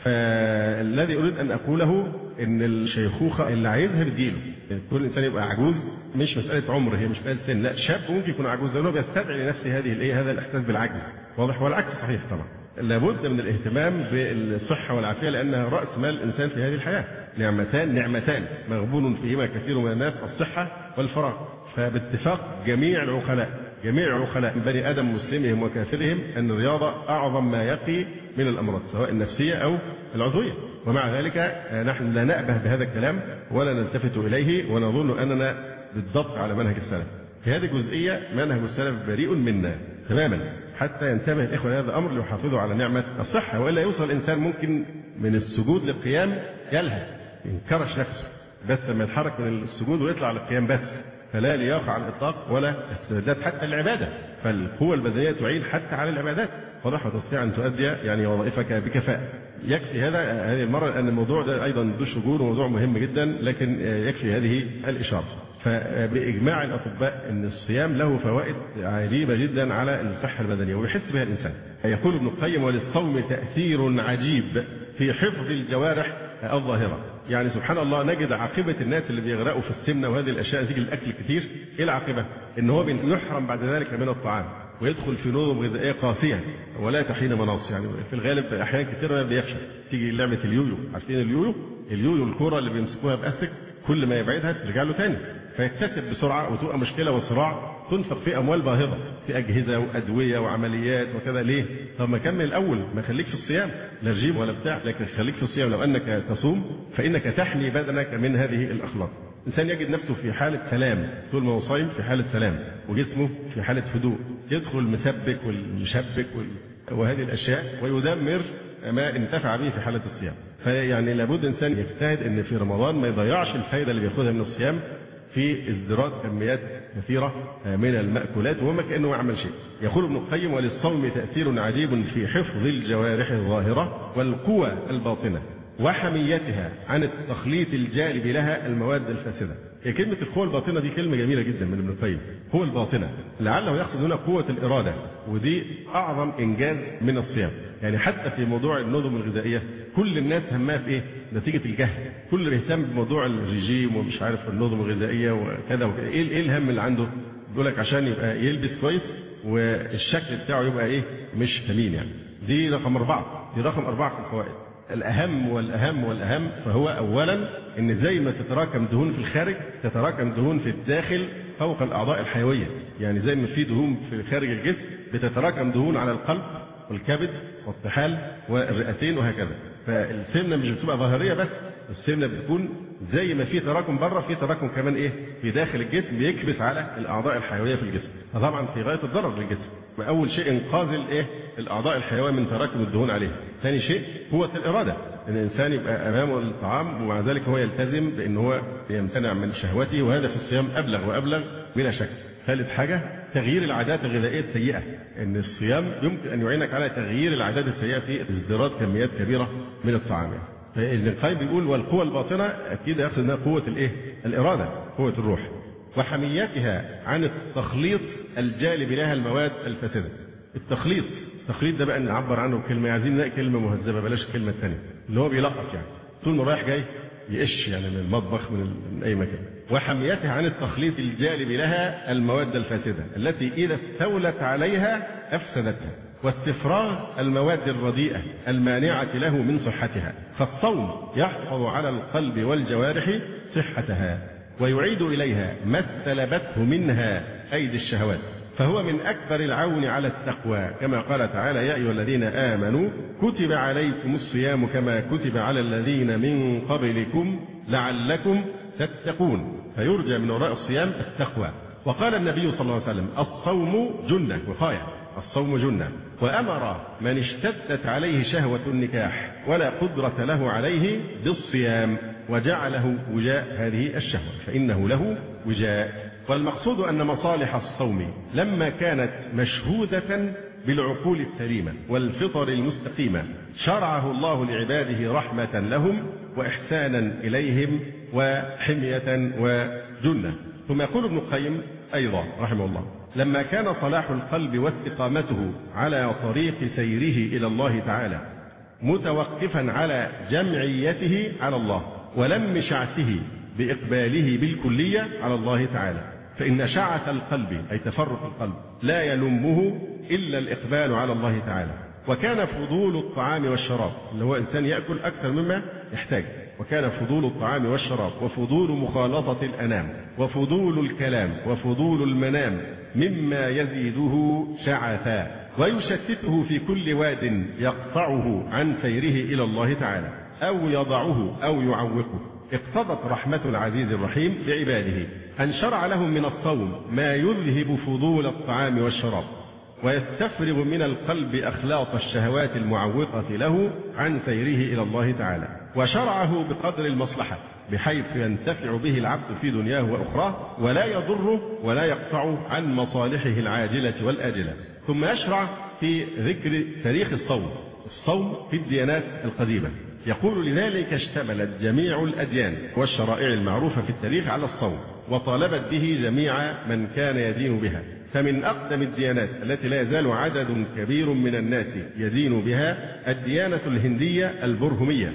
فالذي أريد أن أقوله أن الشيخوخة اللي عايزها بتجيله، يعني كل إنسان يبقى عجوز مش مسألة عمر، هي مش مسألة سن، لا شاب ممكن يكون عجوز لأنه بيستدعي لنفسه هذه الإيه هذا الإحساس بالعجز، واضح؟ والعكس صحيح طبعا. لابد من الاهتمام بالصحة والعافية لأنها رأس مال الإنسان في هذه الحياة، نعمتان نعمتان مغبون فيهما كثير من الناس، الصحة والفراغ. فباتفاق جميع العقلاء جميع العقلاء من بني آدم مسلمهم وكافرهم أن الرياضة أعظم ما يقي من الأمراض سواء النفسية أو العضوية. ومع ذلك نحن لا نأبه بهذا الكلام ولا نلتفت إليه ونظن أننا بالضبط على منهج السلف. في هذه الجزئية منهج السلف بريء منا تماما، حتى ينتبه الإخوة لهذا الأمر ليحافظوا على نعمة الصحة، وإلا يوصل الإنسان ممكن من السجود للقيام يلهث ينكرش نفسه بس لما يتحرك من السجود ويطلع للقيام بس، فلا لياقة على الإطلاق ولا استعداد حتى العبادة. فالقوة البدنية تعين حتى على العبادات، واضح؟ وتستطيع أن تؤدي يعني وظائفك بكفاءة. يكفي هذا هذه المرة لأن الموضوع ده أيضا ذو شجون وموضوع مهم جدا، لكن يكفي هذه الإشارة. فبإجماع الأطباء أن الصيام له فوائد عجيبة جدا على الصحة البدنية ويحس بها الإنسان. يقول ابن القيم: وللصوم تأثير عجيب في حفظ الجوارح الظاهرة. يعني سبحان الله نجد عاقبة الناس اللي بيغرقوا في السمنة وهذه الأشياء تيجي الأكل كتير، إيه العاقبة؟ إن هو يحرم بعد ذلك من الطعام ويدخل في نظم غذائية قاسية ولا تحين مناص. يعني في الغالب أحيانا كثيرة بيفشل. تيجي لعبة اليويو، عارفين اليويو؟ اليويو الكرة اللي بيمسكوها بأسك كل ما يبعدها ترجع له تاني، فيكتسب بسرعة وتبقى مشكلة وصراع تنفق في أموال باهظة في أجهزة وأدوية وعمليات وكذا. ليه؟ طب ما كمل الأول، ما خليك في الصيام، لا رجيم ولا بتاع، لكن خليك في الصيام. لو أنك تصوم فإنك تحمي بدنك من هذه الأخلاق. إنسان يجد نفسه في حالة سلام طول ما هو صايم، في حالة سلام وجسمه في حالة هدوء، يدخل المسبك والمشبك وهذه الأشياء ويدمر ما انتفع به في حالة الصيام. فيعني لابد إنسان يجتهد إن في رمضان ما يضيعش الفائدة اللي بياخدها من الصيام في ازدراج كميات كثيرة من المأكولات وما كأنه يعمل شيء. يقول ابن القيم: وللصوم تأثير عجيب في حفظ الجوارح الظاهرة والقوى الباطنة وحميتها عن التخليط الجالب لها المواد الفاسدة. هي كلمة القوة الباطنة دي كلمة جميلة جدا من ابن القيم، قوة الباطنة، لعله يقصد هنا قوة الإرادة، ودي أعظم إنجاز من الصيام. يعني حتى في موضوع النظم الغذائية كل الناس همها في إيه؟ نتيجة الجهل، كل بيهتم بموضوع الرجيم ومش عارف النظم الغذائية وكذا وكذا. إيه إيه الهم اللي عنده؟ بيقول لك عشان يبقى يلبس كويس والشكل بتاعه يبقى إيه؟ مش ثمين. يعني دي رقم أربعة، دي رقم أربعة في الفوائد. الأهم والأهم والأهم فهو أولا إن زي ما تتراكم دهون في الخارج تتراكم دهون في الداخل فوق الأعضاء الحيوية. يعني زي ما في دهون في خارج الجسم بتتراكم دهون على القلب والكبد والطحال والرئتين وهكذا. فالسمنة مش بتبقى ظاهرية بس، السمنة بتكون زي ما في تراكم بره في تراكم كمان إيه في داخل الجسم بيكبس على الأعضاء الحيوية في الجسم، فطبعا في غاية الضرر للجسم. أول شيء إنقاذ الإيه؟ الأعضاء الحيوية من تراكم الدهون عليها. ثاني شيء قوة الإرادة، إن الإنسان يبقى أمامه الطعام ومع ذلك هو يلتزم بأن هو يمتنع من شهوته، وهذا في الصيام أبلغ وأبلغ بلا شك. ثالث حاجة تغيير العادات الغذائية السيئة، إن الصيام يمكن أن يعينك على تغيير العادات السيئة في ازدراج كميات كبيرة من الطعام. فابن القيم بيقول والقوة الباطنة أكيد يقصد أنها قوة الإيه؟ الإرادة، قوة الروح، وحميتها عن التخليط الجالب لها المواد الفاسدة. التخليط التخليط ده بقى نعبر عنه بكلمة، عايزين نلاقي كلمة مهذبة بلاش الكلمة الثانية اللي هو بيلقط، يعني طول ما رايح جاي يقش يعني من المطبخ من, من أي مكان. وحميتها عن التخليط الجالب لها المواد الفاسدة التي إذا استولت عليها أفسدتها، واستفراغ المواد الرديئة المانعة له من صحتها. فالصوم يحفظ على القلب والجوارح صحتها ويعيد إليها ما استلبته منها أيدي الشهوات، فهو من أكبر العون على التقوى، كما قال تعالى يا أيها الذين آمنوا كتب عليكم الصيام كما كتب على الذين من قبلكم لعلكم تتقون، فيرجى من وراء الصيام التقوى. وقال النبي صلى الله عليه وسلم الصوم جنة، وقاية، الصوم جنة، وأمر من اشتدت عليه شهوة النكاح ولا قدرة له عليه بالصيام وجعله وجاء هذه الشهوة، فإنه له وجاء. والمقصود أن مصالح الصوم لما كانت مشهودة بالعقول السليمة والفطر المستقيمة شرعه الله لعباده رحمة لهم وإحسانا إليهم وحمية وجنة. ثم يقول ابن القيم أيضا رحمه الله لما كان صلاح القلب واستقامته على طريق سيره إلى الله تعالى متوقفا على جمعيته على الله ولم شعثه بإقباله بالكلية على الله تعالى، فإن شعث القلب أي تفرق القلب لا يلمه إلا الإقبال على الله تعالى. وكان فضول الطعام والشراب اللي هو إنسان يأكل أكثر مما يحتاج، وكان فضول الطعام والشراب وفضول مخالطة الأنام وفضول الكلام وفضول المنام مما يزيده شعثا ويشتته في كل واد يقطعه عن سيره إلى الله تعالى أو يضعه أو يعوقه. اقتضت رحمة العزيز الرحيم بعباده أن شرع لهم من الصوم ما يذهب فضول الطعام والشراب ويستفرغ من القلب أخلاط الشهوات المعوقة له عن سيره إلى الله تعالى، وشرعه بقدر المصلحة بحيث ينتفع به العبد في دنياه وأخراه ولا يضره ولا يقطع عن مصالحه العاجلة والآجلة. ثم يشرع في ذكر تاريخ الصوم الصوم في الديانات القديمة. يقول لذلك اشتملت جميع الأديان والشرائع المعروفة في التاريخ على الصوم وطالبت به جميع من كان يدين بها. فمن أقدم الديانات التي لا يزال عدد كبير من الناس يدين بها الديانة الهندية البرهمية.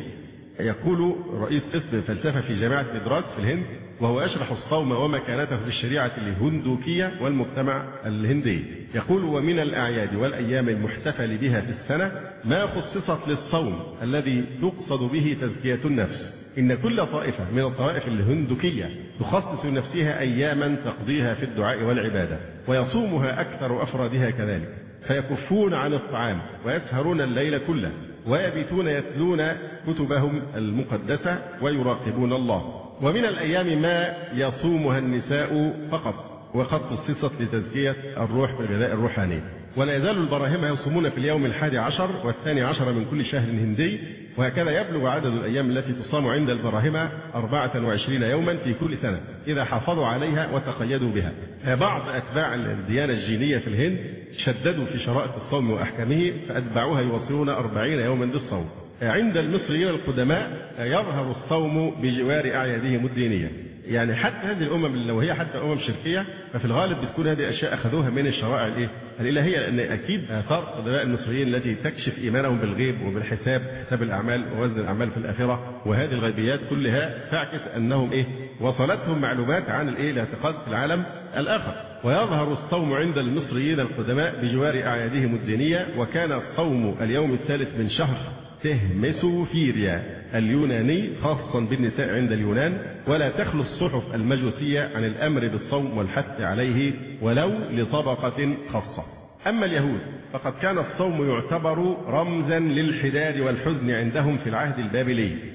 يقول رئيس قسم الفلسفة في جامعة مدراس في الهند وهو يشرح الصوم ومكانته في الشريعة الهندوكية والمجتمع الهندي، يقول ومن الأعياد والأيام المحتفل بها في السنة ما خصصت للصوم الذي تقصد به تزكية النفس. إن كل طائفة من الطوائف الهندوكية تخصص نفسها أياما تقضيها في الدعاء والعبادة ويصومها أكثر أفرادها كذلك، فيكفون عن الطعام ويسهرون الليل كله ويبيتون يتلون كتبهم المقدسة ويراقبون الله. ومن الأيام ما يصومها النساء فقط وقد خصصت لتزكية الروح بالغذاء الروحاني. ولا يزال البراهمة يصومون في اليوم الحادي عشر والثاني عشر من كل شهر هندي، وهكذا يبلغ عدد الأيام التي تصام عند البراهمة أربعة وعشرين يوما في كل سنة إذا حافظوا عليها وتقيدوا بها. بعض أتباع الديانة الجينية في الهند شددوا في شرائط الصوم وأحكامه فأتباعوها يوصلون أربعين يوما بالصوم. عند المصريين القدماء يظهر الصوم بجوار أعيادهم الدينية، يعني حتى هذه الأمم لو هي حتى أمم شركية ففي الغالب بتكون هذه أشياء أخذوها من الشرائع الإيه؟ الإلهية، لأن أكيد آثار قدماء المصريين التي تكشف إيمانهم بالغيب وبالحساب حساب الأعمال ووزن الأعمال في الآخرة وهذه الغيبيات كلها تعكس أنهم إيه؟ وصلتهم معلومات عن الإيه؟ الاعتقاد في العالم الآخر. ويظهر الصوم عند المصريين القدماء بجوار أعيادهم الدينية، وكان الصوم اليوم الثالث من شهر تهمسوفيريا اليوناني خاصا بالنساء عند اليونان، ولا تخلو الصحف المجوسية عن الأمر بالصوم والحث عليه ولو لطبقة خاصة. أما اليهود فقد كان الصوم يعتبر رمزا للحداد والحزن عندهم في العهد البابلي،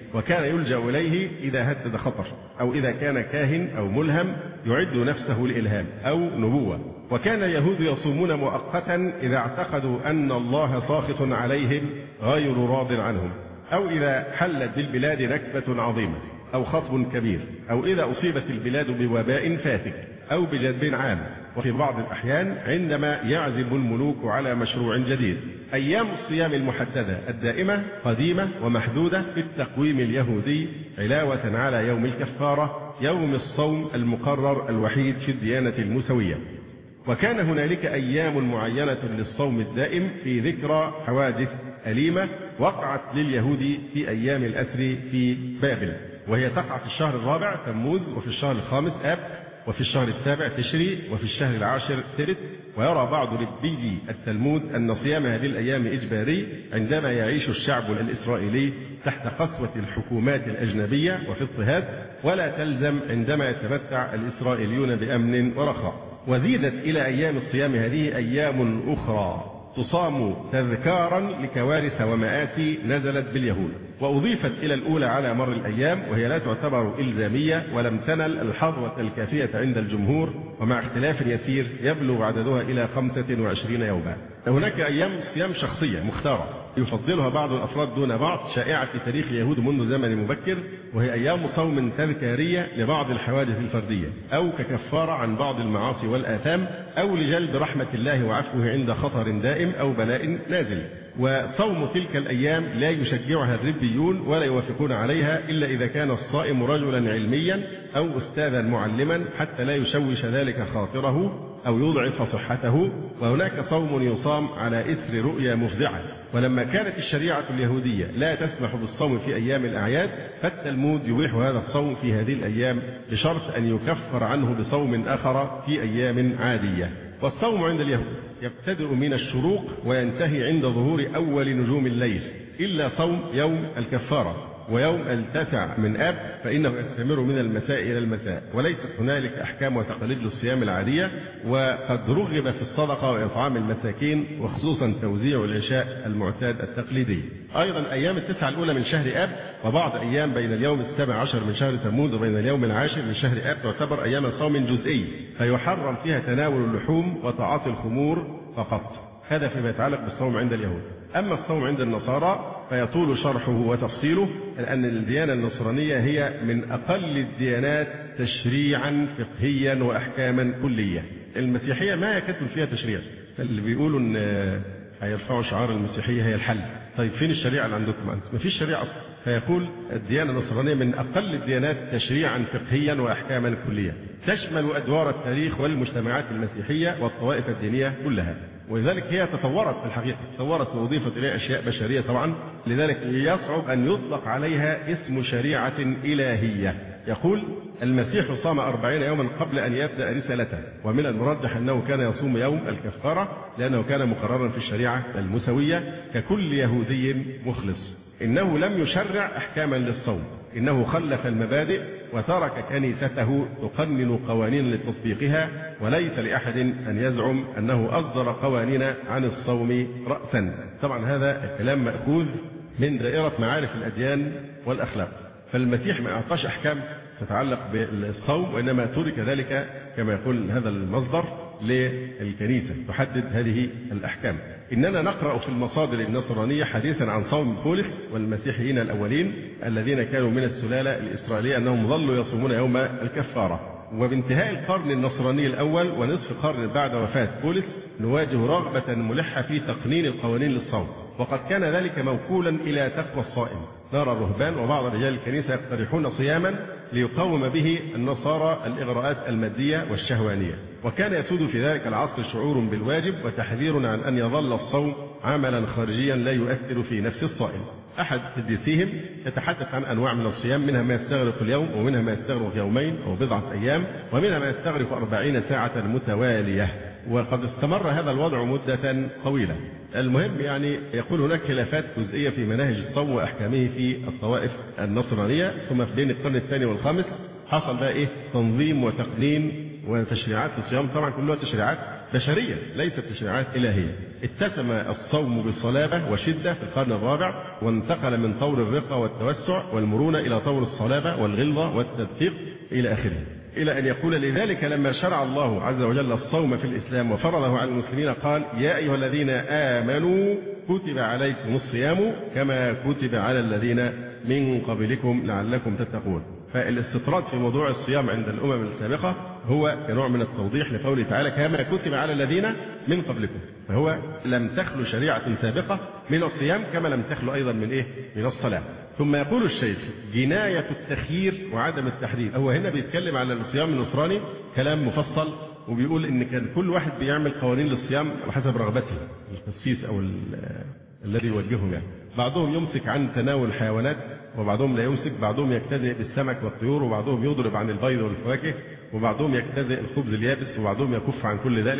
وكان يلجأ إليه إذا هدد خطر أو إذا كان كاهن أو ملهم يعد نفسه لإلهام أو نبوة. وكان اليهود يصومون مؤقتا إذا اعتقدوا أن الله ساخط عليهم غير راض عنهم، أو إذا حلت بالبلاد نكبة عظيمة أو خطب كبير، أو إذا أصيبت البلاد بوباء فاتك أو بجدب عام، وفي بعض الأحيان عندما يعزم الملوك على مشروع جديد. أيام الصيام المحددة الدائمة قديمة ومحدودة في التقويم اليهودي علاوة على يوم الكفارة، يوم الصوم المقرر الوحيد في الديانة الموسوية. وكان هنالك أيام معينة للصوم الدائم في ذكرى حوادث أليمة وقعت لليهود في أيام الأسر في بابل، وهي تقع في الشهر الرابع تموز، وفي الشهر الخامس آب، وفي الشهر السابع تشري، وفي الشهر العاشر تبت. ويرى بعض ربيي التلمود أن صيام هذه الأيام إجباري عندما يعيش الشعب الإسرائيلي تحت قسوة الحكومات الأجنبية وفي اضطهاد، ولا تلزم عندما يتمتع الإسرائيليون بأمن ورخاء. وزيدت إلى أيام الصيام هذه أيام أخرى تصام تذكارا لكوارث ومآسي نزلت باليهود، وأضيفت إلى الأولى على مر الأيام، وهي لا تعتبر إلزامية ولم تنل الحظوة الكافية عند الجمهور، ومع اختلاف يسير يبلغ عددها إلى خمسة وعشرين يوما. هناك أيام صيام شخصية مختارة يفضلها بعض الأفراد دون بعض، شائعة في تاريخ اليهود منذ زمن مبكر، وهي أيام صوم تذكارية لبعض الحوادث الفردية، أو ككفارة عن بعض المعاصي والآثام، أو لجلب رحمة الله وعفوه عند خطر دائم أو بلاء نازل. وصوم تلك الأيام لا يشجعها الربيون ولا يوافقون عليها إلا إذا كان الصائم رجلا علميا أو أستاذا معلما، حتى لا يشوش ذلك خاطره أو يضعف صحته. وهناك صوم يصام على إثر رؤيا مفزعة. ولما كانت الشريعة اليهودية لا تسمح بالصوم في أيام الأعياد، فالتلمود يبيح هذا الصوم في هذه الأيام بشرط أن يكفر عنه بصوم آخر في أيام عادية. والصوم عند اليهود يبتدئ من الشروق وينتهي عند ظهور أول نجوم الليل، إلا صوم يوم الكفارة ويوم التاسع من آب، فإنه يستمر من المساء إلى المساء، وليست هنالك أحكام وتقاليد للصيام العادية. وقد رغب في الصدقة وإطعام المساكين، وخصوصا توزيع العشاء المعتاد التقليدي. أيضا أيام التسعة الأولى من شهر آب وبعض أيام بين اليوم السابع عشر من شهر تموز وبين اليوم العاشر من شهر آب تعتبر أيام صوم جزئي، فيحرم فيها تناول اللحوم وتعاطي الخمور فقط. هذا فيما يتعلق بالصوم عند اليهود. أما الصوم عند النصارى فيطول شرحه وتفصيله، لأن الديانة النصرانية هي من أقل الديانات تشريعا فقهيا وأحكاما كلية. المسيحية ما يكتب فيها تشريع، اللي بيقولوا أن هيرفعوا شعار المسيحية هي الحل. طيب فين الشريعة اللي عندكم أنت؟ ما فيش شريعة أصلا. فيقول الديانة النصرانية من أقل الديانات تشريعا فقهيا وأحكاما كلية، تشمل أدوار التاريخ والمجتمعات المسيحية والطوائف الدينية كلها. ولذلك هي تطورت في الحقيقة، تطورت وأضيفت إليها أشياء بشرية طبعا، لذلك يصعب أن يطلق عليها اسم شريعة إلهية. يقول المسيح صام أربعين يوما قبل أن يبدأ رسالته، ومن المرجح أنه كان يصوم يوم الكفارة لأنه كان مقررا في الشريعة الموسوية ككل يهودي مخلص. إنه لم يشرع أحكاما للصوم، إنه خلف المبادئ وترك كنيسته تقنن قوانين لتطبيقها، وليس لأحد أن يزعم أنه أصدر قوانين عن الصوم رأسا. طبعا هذا الكلام مأخوذ من دائرة معارف الأديان والأخلاق. فالمسيح ما أعطاش أحكام تتعلق بالصوم، وإنما ترك ذلك كما يقول هذا المصدر للكنيسة تحدد هذه الأحكام. إننا نقرأ في المصادر النصرانية حديثا عن صوم بولس والمسيحيين الأولين الذين كانوا من السلالة الإسرائيلية أنهم ظلوا يصومون يوم الكفارة. وبانتهاء القرن النصراني الأول ونصف قرن بعد وفاة بولس نواجه رغبة ملحة في تقنين القوانين للصوم، وقد كان ذلك موكولا إلى تقوى الصائم. نرى الرهبان وبعض رجال الكنيسة يقترحون صياما ليقاوم به النصارى الإغراءات المادية والشهوانية، وكان يسود في ذلك العصر شعور بالواجب وتحذير عن أن يظل الصوم عملا خارجيا لا يؤثر في نفس الصائم. أحد قديسيهم يتحدث عن أنواع من الصيام، منها ما يستغرق اليوم، ومنها ما يستغرق يومين أو بضعة أيام، ومنها ما يستغرق أربعين ساعة متوالية. وقد استمر هذا الوضع مدة طويلة. المهم يعني يقول هناك خلافات جزئية في مناهج الصوم وأحكامه في الطوائف النصرانية، ثم في بين القرن الثاني والخامس حصل بقى إيه تنظيم وتقنين وتشريعات الصيام، طبعا كلها تشريعات بشرية ليست تشريعات إلهية. اتسم الصوم بصلابة وشدة في القرن الرابع، وانتقل من طور الرقة والتوسع والمرونة إلى طور الصلابة والغلظة والتدقيق إلى آخره، إلى أن يقول لذلك لما شرع الله عز وجل الصوم في الإسلام وفرضه على المسلمين قال يا أيها الذين آمنوا كتب عليكم الصيام كما كتب على الذين من قبلكم لعلكم تتقون. فالاستطراد في موضوع الصيام عند الأمم السابقة هو كنوع من التوضيح لقوله تعالى كما كتب على الذين من قبلكم، فهو لم تخلو شريعة سابقة من الصيام كما لم تخلو أيضا من إيه؟ من الصلاة. ثم يقول الشيخ جناية التخيير وعدم التحديد. هو هنا بيتكلم على الصيام النصراني كلام مفصل، وبيقول إن كان كل واحد بيعمل قوانين للصيام وحسب رغبته القسيس أو الذي يوجهه يعني. بعضهم يمسك عن تناول الحيوانات وبعضهم لا يمسك، بعضهم يجتزئ بالسمك والطيور وبعضهم يضرب عن البيض والفواكه وبعضهم يجتزئ الخبز اليابس وبعضهم يكف عن كل ذلك.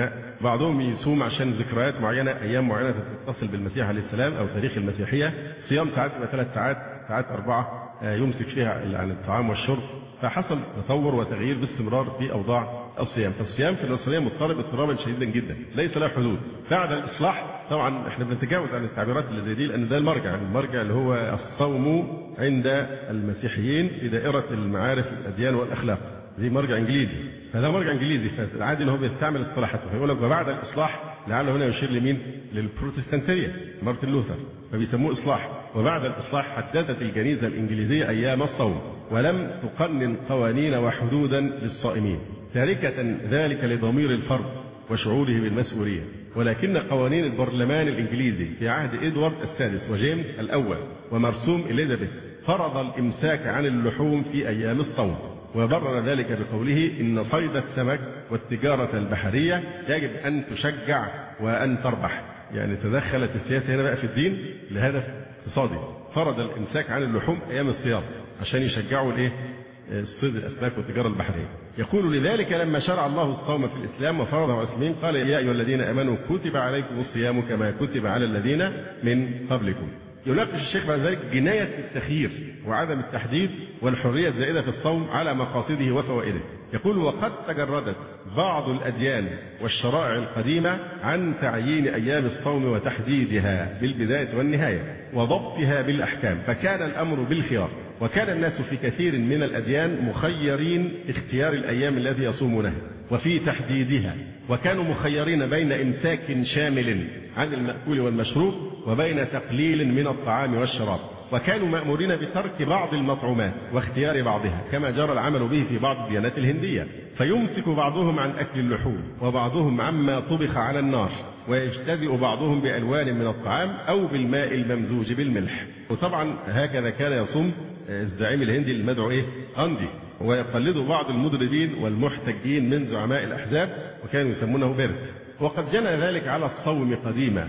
بعضهم يصوم عشان ذكريات معينة أيام معينة تتصل بالمسيح عليه السلام أو تاريخ المسيحية. صيام ساعات يبقى ثلاث ساعات ساعات أربعة يمسك فيها عن الطعام والشرب. فحصل تطور وتغيير باستمرار في أوضاع الصيام. فالصيام في النصرانية مضطرب اضطرابا شديدا جدا ليس له حدود. بعد الإصلاح طبعا احنا بنتجاوز عن التعبيرات اللي زي دي لأن ده المرجع المرجع اللي هو الصوم عند المسيحيين في دائرة المعارف الأديان والأخلاق، دي مرجع إنجليزي، فده مرجع إنجليزي فالعادي إن هو بيستعمل اصطلاحاته. فيقول لك وبعد الإصلاح لعله هنا يشير لمين؟ للبروتستانتية مارتن لوثر، فبيسموه إصلاح. وبعد الإصلاح حددت الجنيزة الإنجليزية أيام الصوم ولم تقنن قوانين وحدودا للصائمين تاركة ذلك لضمير الفرد وشعوره بالمسؤولية، ولكن قوانين البرلمان الإنجليزي في عهد إدوارد السادس وجيمس الأول ومرسوم إليزابيث فرض الإمساك عن اللحوم في أيام الصوم، وبرر ذلك بقوله إن صيد السمك والتجارة البحرية يجب أن تشجع وأن تربح. يعني تدخلت السياسة هنا بقى في الدين لهدف اقتصادي، فرض الإمساك عن اللحوم أيام الصيام عشان يشجعوا الإيه؟ صيد الأسماك والتجارة البحرية. يقول لذلك لما شرع الله الصوم في الإسلام وفرضه على المسلمين قال يا أيها الذين آمنوا كتب عليكم الصيام كما كتب على الذين من قبلكم. يناقش الشيخ بعد ذلك جناية التخيير وعدم التحديد والحرية الزائدة في الصوم على مقاصده وفوائده. يقول وقد تجردت بعض الأديان والشرائع القديمة عن تعيين أيام الصوم وتحديدها بالبداية والنهاية وضبطها بالأحكام، فكان الأمر بالخيار، وكان الناس في كثير من الأديان مخيرين اختيار الأيام التي يصومونها وفي تحديدها، وكانوا مخيرين بين إمساك شامل عن المأكول والمشروب وبين تقليل من الطعام والشراب، وكانوا مأمورين بترك بعض المطعومات واختيار بعضها كما جرى العمل به في بعض الديانات الهندية، فيمسك بعضهم عن أكل اللحوم وبعضهم عما طبخ على النار، ويجتزئ بعضهم بألوان من الطعام أو بالماء الممزوج بالملح. وطبعا هكذا كان يصوم الزعيم الهندي المدعو إيه؟ غاندي، ويقلد بعض المدربين والمحتجين من زعماء الأحزاب وكانوا يسمونه بيرت. وقد جنى ذلك على الصوم قديما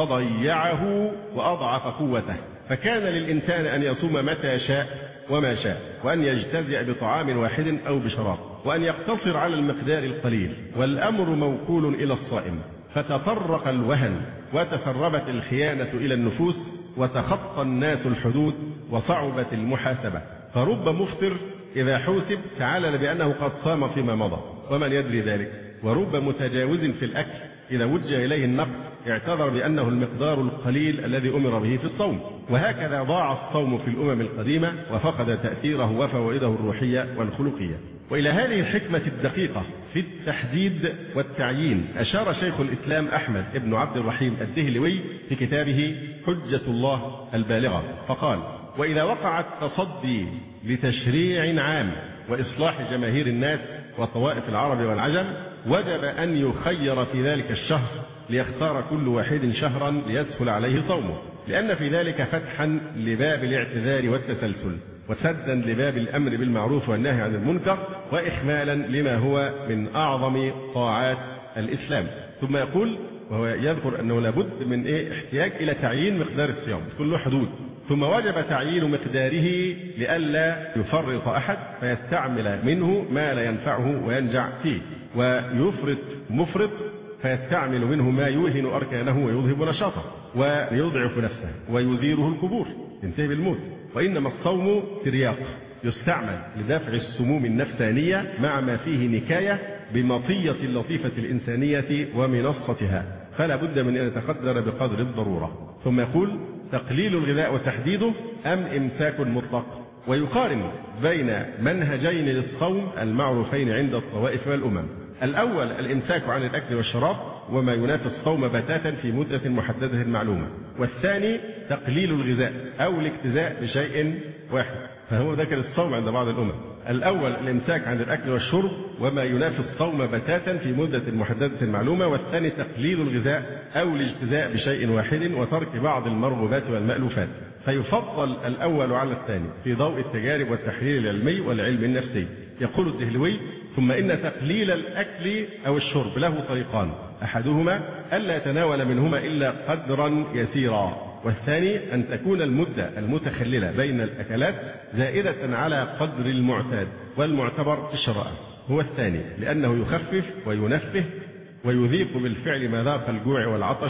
فضيعه وأضعف قوته، فكان للإنسان أن يصوم متى شاء وما شاء، وأن يجتزئ بطعام واحد أو بشراب، وأن يقتصر على المقدار القليل، والأمر موكول إلى الصائم. فتطرق الوهن وتسربت الخيانة إلى النفوس وتخطى الناس الحدود وصعبت المحاسبة، فرب مفطر إذا حوسب تعالى بأنه قد صام فيما مضى ومن يدري ذلك، ورب متجاوز في الأكل إذا وجه إليه النقد اعتذر بأنه المقدار القليل الذي أمر به في الصوم. وهكذا ضاع الصوم في الأمم القديمة وفقد تأثيره وفوائده الروحية والخلقية. وإلى هذه الحكمة الدقيقة في التحديد والتعيين أشار شيخ الإسلام أحمد بن عبد الرحيم الدهلوي في كتابه حجة الله البالغة، فقال وإذا وقع التصدي لتشريع عام وإصلاح جماهير الناس وطوائف العرب والعجم وجب أن يخير في ذلك الشهر ليختار كل واحد شهرا ليسهل عليه صومه، لأن في ذلك فتحا لباب الاعتذار والتسلسل وسدا لباب الأمر بالمعروف والنهي عن المنكر وإخمالا لما هو من أعظم طاعات الإسلام. ثم يقول وهو يذكر أنه لابد من إيه احتياج إلى تعيين مقدار الصيام تكون له حدود، ثم وجب تعيين مقداره لئلا يفرط أحد فيستعمل منه ما لا ينفعه وينجع فيه، ويفرط مفرط فيستعمل منه ما يوهن أركانه ويذهب نشاطه ويضعف نفسه ويثيره القبور ينتهي بالموت. وإنما الصوم ترياق يستعمل لدفع السموم النفسانية مع ما فيه نكاية بمطية اللطيفة الإنسانية ومنصتها، فلا بد من أن يتقدر بقدر الضرورة. ثم يقول: تقليل الغذاء وتحديده أم إمساك مطلق؟ ويقارن بين منهجين للصوم المعروفين عند الطوائف والأمم. الأول الإمساك عن الأكل والشراب وما ينافي الصوم بتاتا في مدة محددة معلومة، والثاني تقليل الغذاء أو الاكتفاء بشيء واحد، فهو ذكر الصوم عند بعض الأمم. الأول الإمساك عن الأكل والشرب وما ينافي الصوم بتاتا في مدة محددة معلومة، والثاني تقليل الغذاء أو الاجتزاء بشيء واحد وترك بعض المرغوبات والمألوفات، فيفضل الأول على الثاني في ضوء التجارب والتحليل العلمي والعلم النفسي. يقول الدهلوي: ثم إن تقليل الأكل أو الشرب له طريقان، أحدهما ألا يتناول منهما إلا قدرا يسيرا، والثاني أن تكون المدة المتخللة بين الأكلات زائدة على قدر المعتاد والمعتبر في الشرائع. هو الثاني لأنه يخفف وينفه ويذيق بالفعل مذاق الجوع والعطش،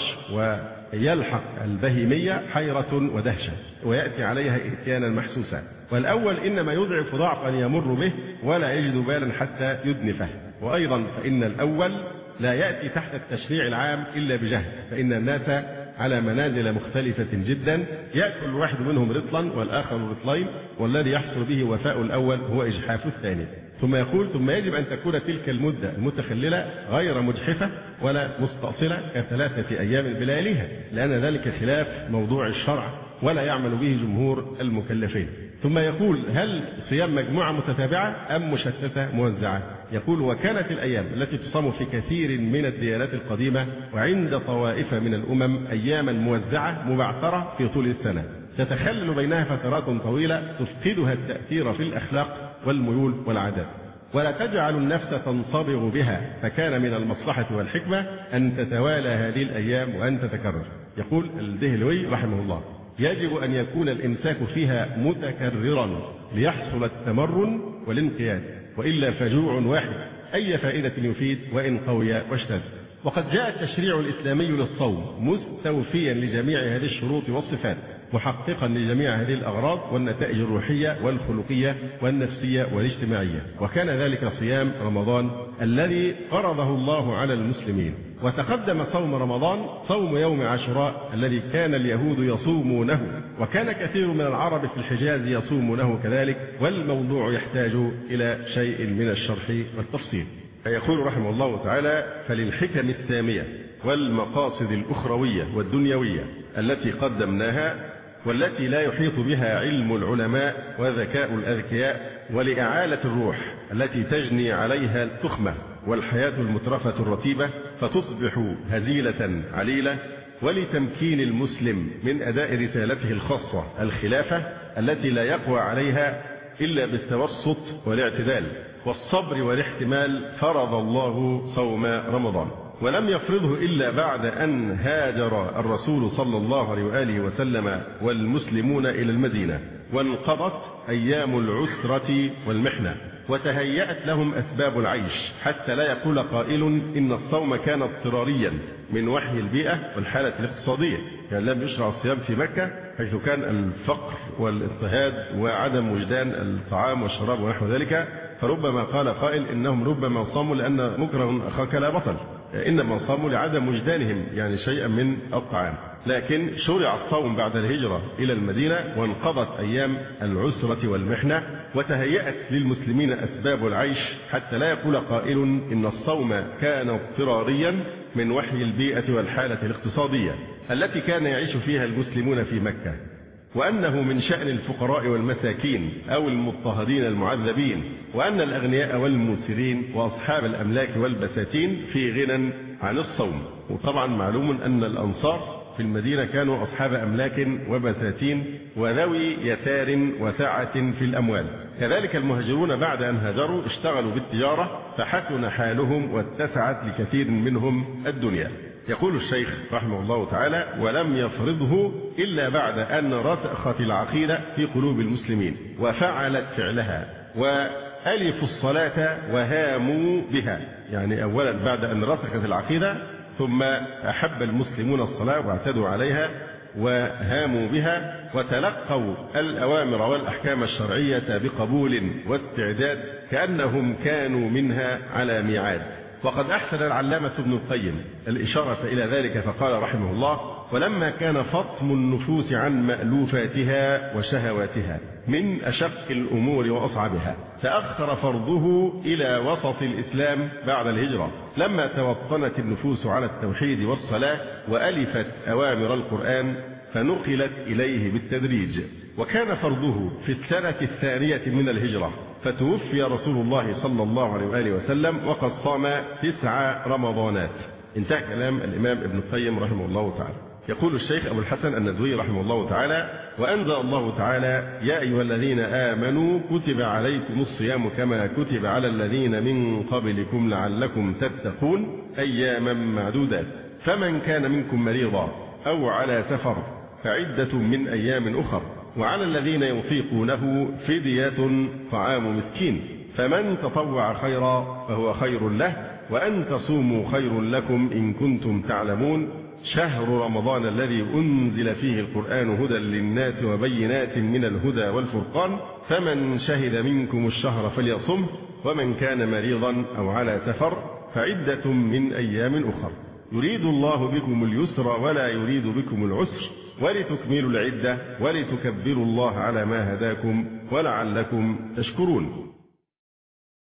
ويلحق البهيمية حيرة ودهشة ويأتي عليها إتيانا محسوسا. والأول إنما يضعف ضعفا يمر به ولا يجد بالا حتى يدنفه. وأيضا فإن الأول لا يأتي تحت التشريع العام إلا بجهل، فإن الناس على منازل مختلفة جدا، يأكل الواحد منهم رطلا والآخر رطلين، والذي يحصل به وفاء الأول هو إجحاف الثاني. ثم يقول: ثم يجب أن تكون تلك المدة المتخللة غير مجحفة ولا مستأصلة كثلاثة أيام بلياليها، لأن ذلك خلاف موضوع الشرع ولا يعمل به جمهور المكلفين. ثم يقول: هل صيام مجموعة متتابعة أم مشتتة موزعة؟ يقول: وكانت الأيام التي تصام في كثير من الديانات القديمة وعند طوائف من الأمم أياما موزعة مبعثرة في طول السنة، تتخلل بينها فترات طويلة تفقدها التأثير في الأخلاق والميول والعادات، ولا تجعل النفس تنصبغ بها، فكان من المصلحة والحكمة أن تتوالى هذه الأيام وأن تتكرر. يقول الدهلوي رحمه الله: يجب أن يكون الإمساك فيها متكررا ليحصل التمرن والانقياد، وإلا فجوع واحد أي فائدة يفيد وإن قوي واشتد. وقد جاء التشريع الإسلامي للصوم مستوفيا لجميع هذه الشروط والصفات، محققا لجميع هذه الأغراض والنتائج الروحية والخلقية والنفسية والاجتماعية، وكان ذلك صيام رمضان الذي فرضه الله على المسلمين. وتقدم صوم رمضان صوم يوم عاشوراء الذي كان اليهود يصومونه، وكان كثير من العرب في الحجاز يصومونه كذلك، والموضوع يحتاج إلى شيء من الشرح والتفصيل. فيقول رحمه الله تعالى: فللحكم السامية والمقاصد الأخروية والدنيوية التي قدمناها والتي لا يحيط بها علم العلماء وذكاء الأذكياء، ولإعالة الروح التي تجني عليها التخمة والحياة المترفة الرتيبة فتصبح هزيلة عليلة، ولتمكين المسلم من أداء رسالته الخاصة الخلافة التي لا يقوى عليها إلا بالتوسط والاعتدال والصبر والاحتمال، فرض الله صوم رمضان، ولم يفرضه إلا بعد أن هاجر الرسول صلى الله عليه وآله وسلم والمسلمون إلى المدينة، وانقضت أيام العسرة والمحنة، وتهيأت لهم أسباب العيش، حتى لا يقول قائل إن الصوم كان اضطراريا من وحي البيئة والحالة الاقتصادية، يعني لم يشرع الصيام في مكة حيث كان الفقر والاضطهاد وعدم وجدان الطعام والشراب ونحو ذلك، فربما قال قائل إنهم ربما صاموا لأن مكره أخاك لا بطل، إنما صاموا لعدم وجدانهم يعني شيئا من الطعام. لكن شرع الصوم بعد الهجرة إلى المدينة، وانقضت أيام العسرة والمحنة، وتهيأت للمسلمين أسباب العيش، حتى لا يقول قائل إن الصوم كان اضطراريا من وحي البيئة والحالة الاقتصادية التي كان يعيش فيها المسلمون في مكة، وأنه من شأن الفقراء والمساكين أو المضطهدين المعذبين، وأن الأغنياء والموسرين وأصحاب الأملاك والبساتين في غنى عن الصوم. وطبعا معلوم أن الأنصار في المدينة كانوا أصحاب أملاك وبساتين وذوي يسار وسعة في الأموال، كذلك المهاجرون بعد أن هاجروا اشتغلوا بالتجارة فحسن حالهم واتسعت لكثير منهم الدنيا. يقول الشيخ رحمه الله تعالى: ولم يفرضه إلا بعد أن رسخت العقيدة في قلوب المسلمين وفعلت فعلها وألفوا الصلاة وهاموا بها، يعني أولا بعد أن رسخت العقيدة ثم أحب المسلمون الصلاة واعتدوا عليها وهاموا بها وتلقوا الأوامر والأحكام الشرعية بقبول واستعداد كأنهم كانوا منها على ميعاد. وقد أحسن العلامة ابن القيم الإشارة إلى ذلك فقال رحمه الله: ولما كان فطم النفوس عن مألوفاتها وشهواتها من أشق الأمور وأصعبها تأخر فرضه إلى وسط الإسلام بعد الهجرة، لما توطنت النفوس على التوحيد والصلاة وألفت أوامر القرآن فنقلت إليه بالتدريج. وكان فرضه في السنة الثانية من الهجرة، فتوفي رسول الله صلى الله عليه وآله وسلم وقد صام تسع رمضانات. انتهى كلام الإمام ابن القيم رحمه الله تعالى. يقول الشيخ أبو الحسن الندوي رحمه الله تعالى: وأنزل الله تعالى: يا أيها الذين آمنوا كتب عليكم الصيام كما كتب على الذين من قبلكم لعلكم تتقون أياما معدودات، فمن كان منكم مريضا أو على سفر فعدة من أيام أخر، وعلى الذين يطيقونه فدية طعام مسكين، فمن تطوع خيرا فهو خير له، وأن تصوموا خير لكم إن كنتم تعلمون، شهر رمضان الذي أنزل فيه القرآن هدى للناس وبينات من الهدى والفرقان، فمن شهد منكم الشهر فليصمه، ومن كان مريضا أو على سفر فعدة من أيام أخر، يريد الله بكم اليسر ولا يريد بكم العسر، ولتكملوا العدة ولتكبروا الله على ما هداكم ولعلكم تشكرون.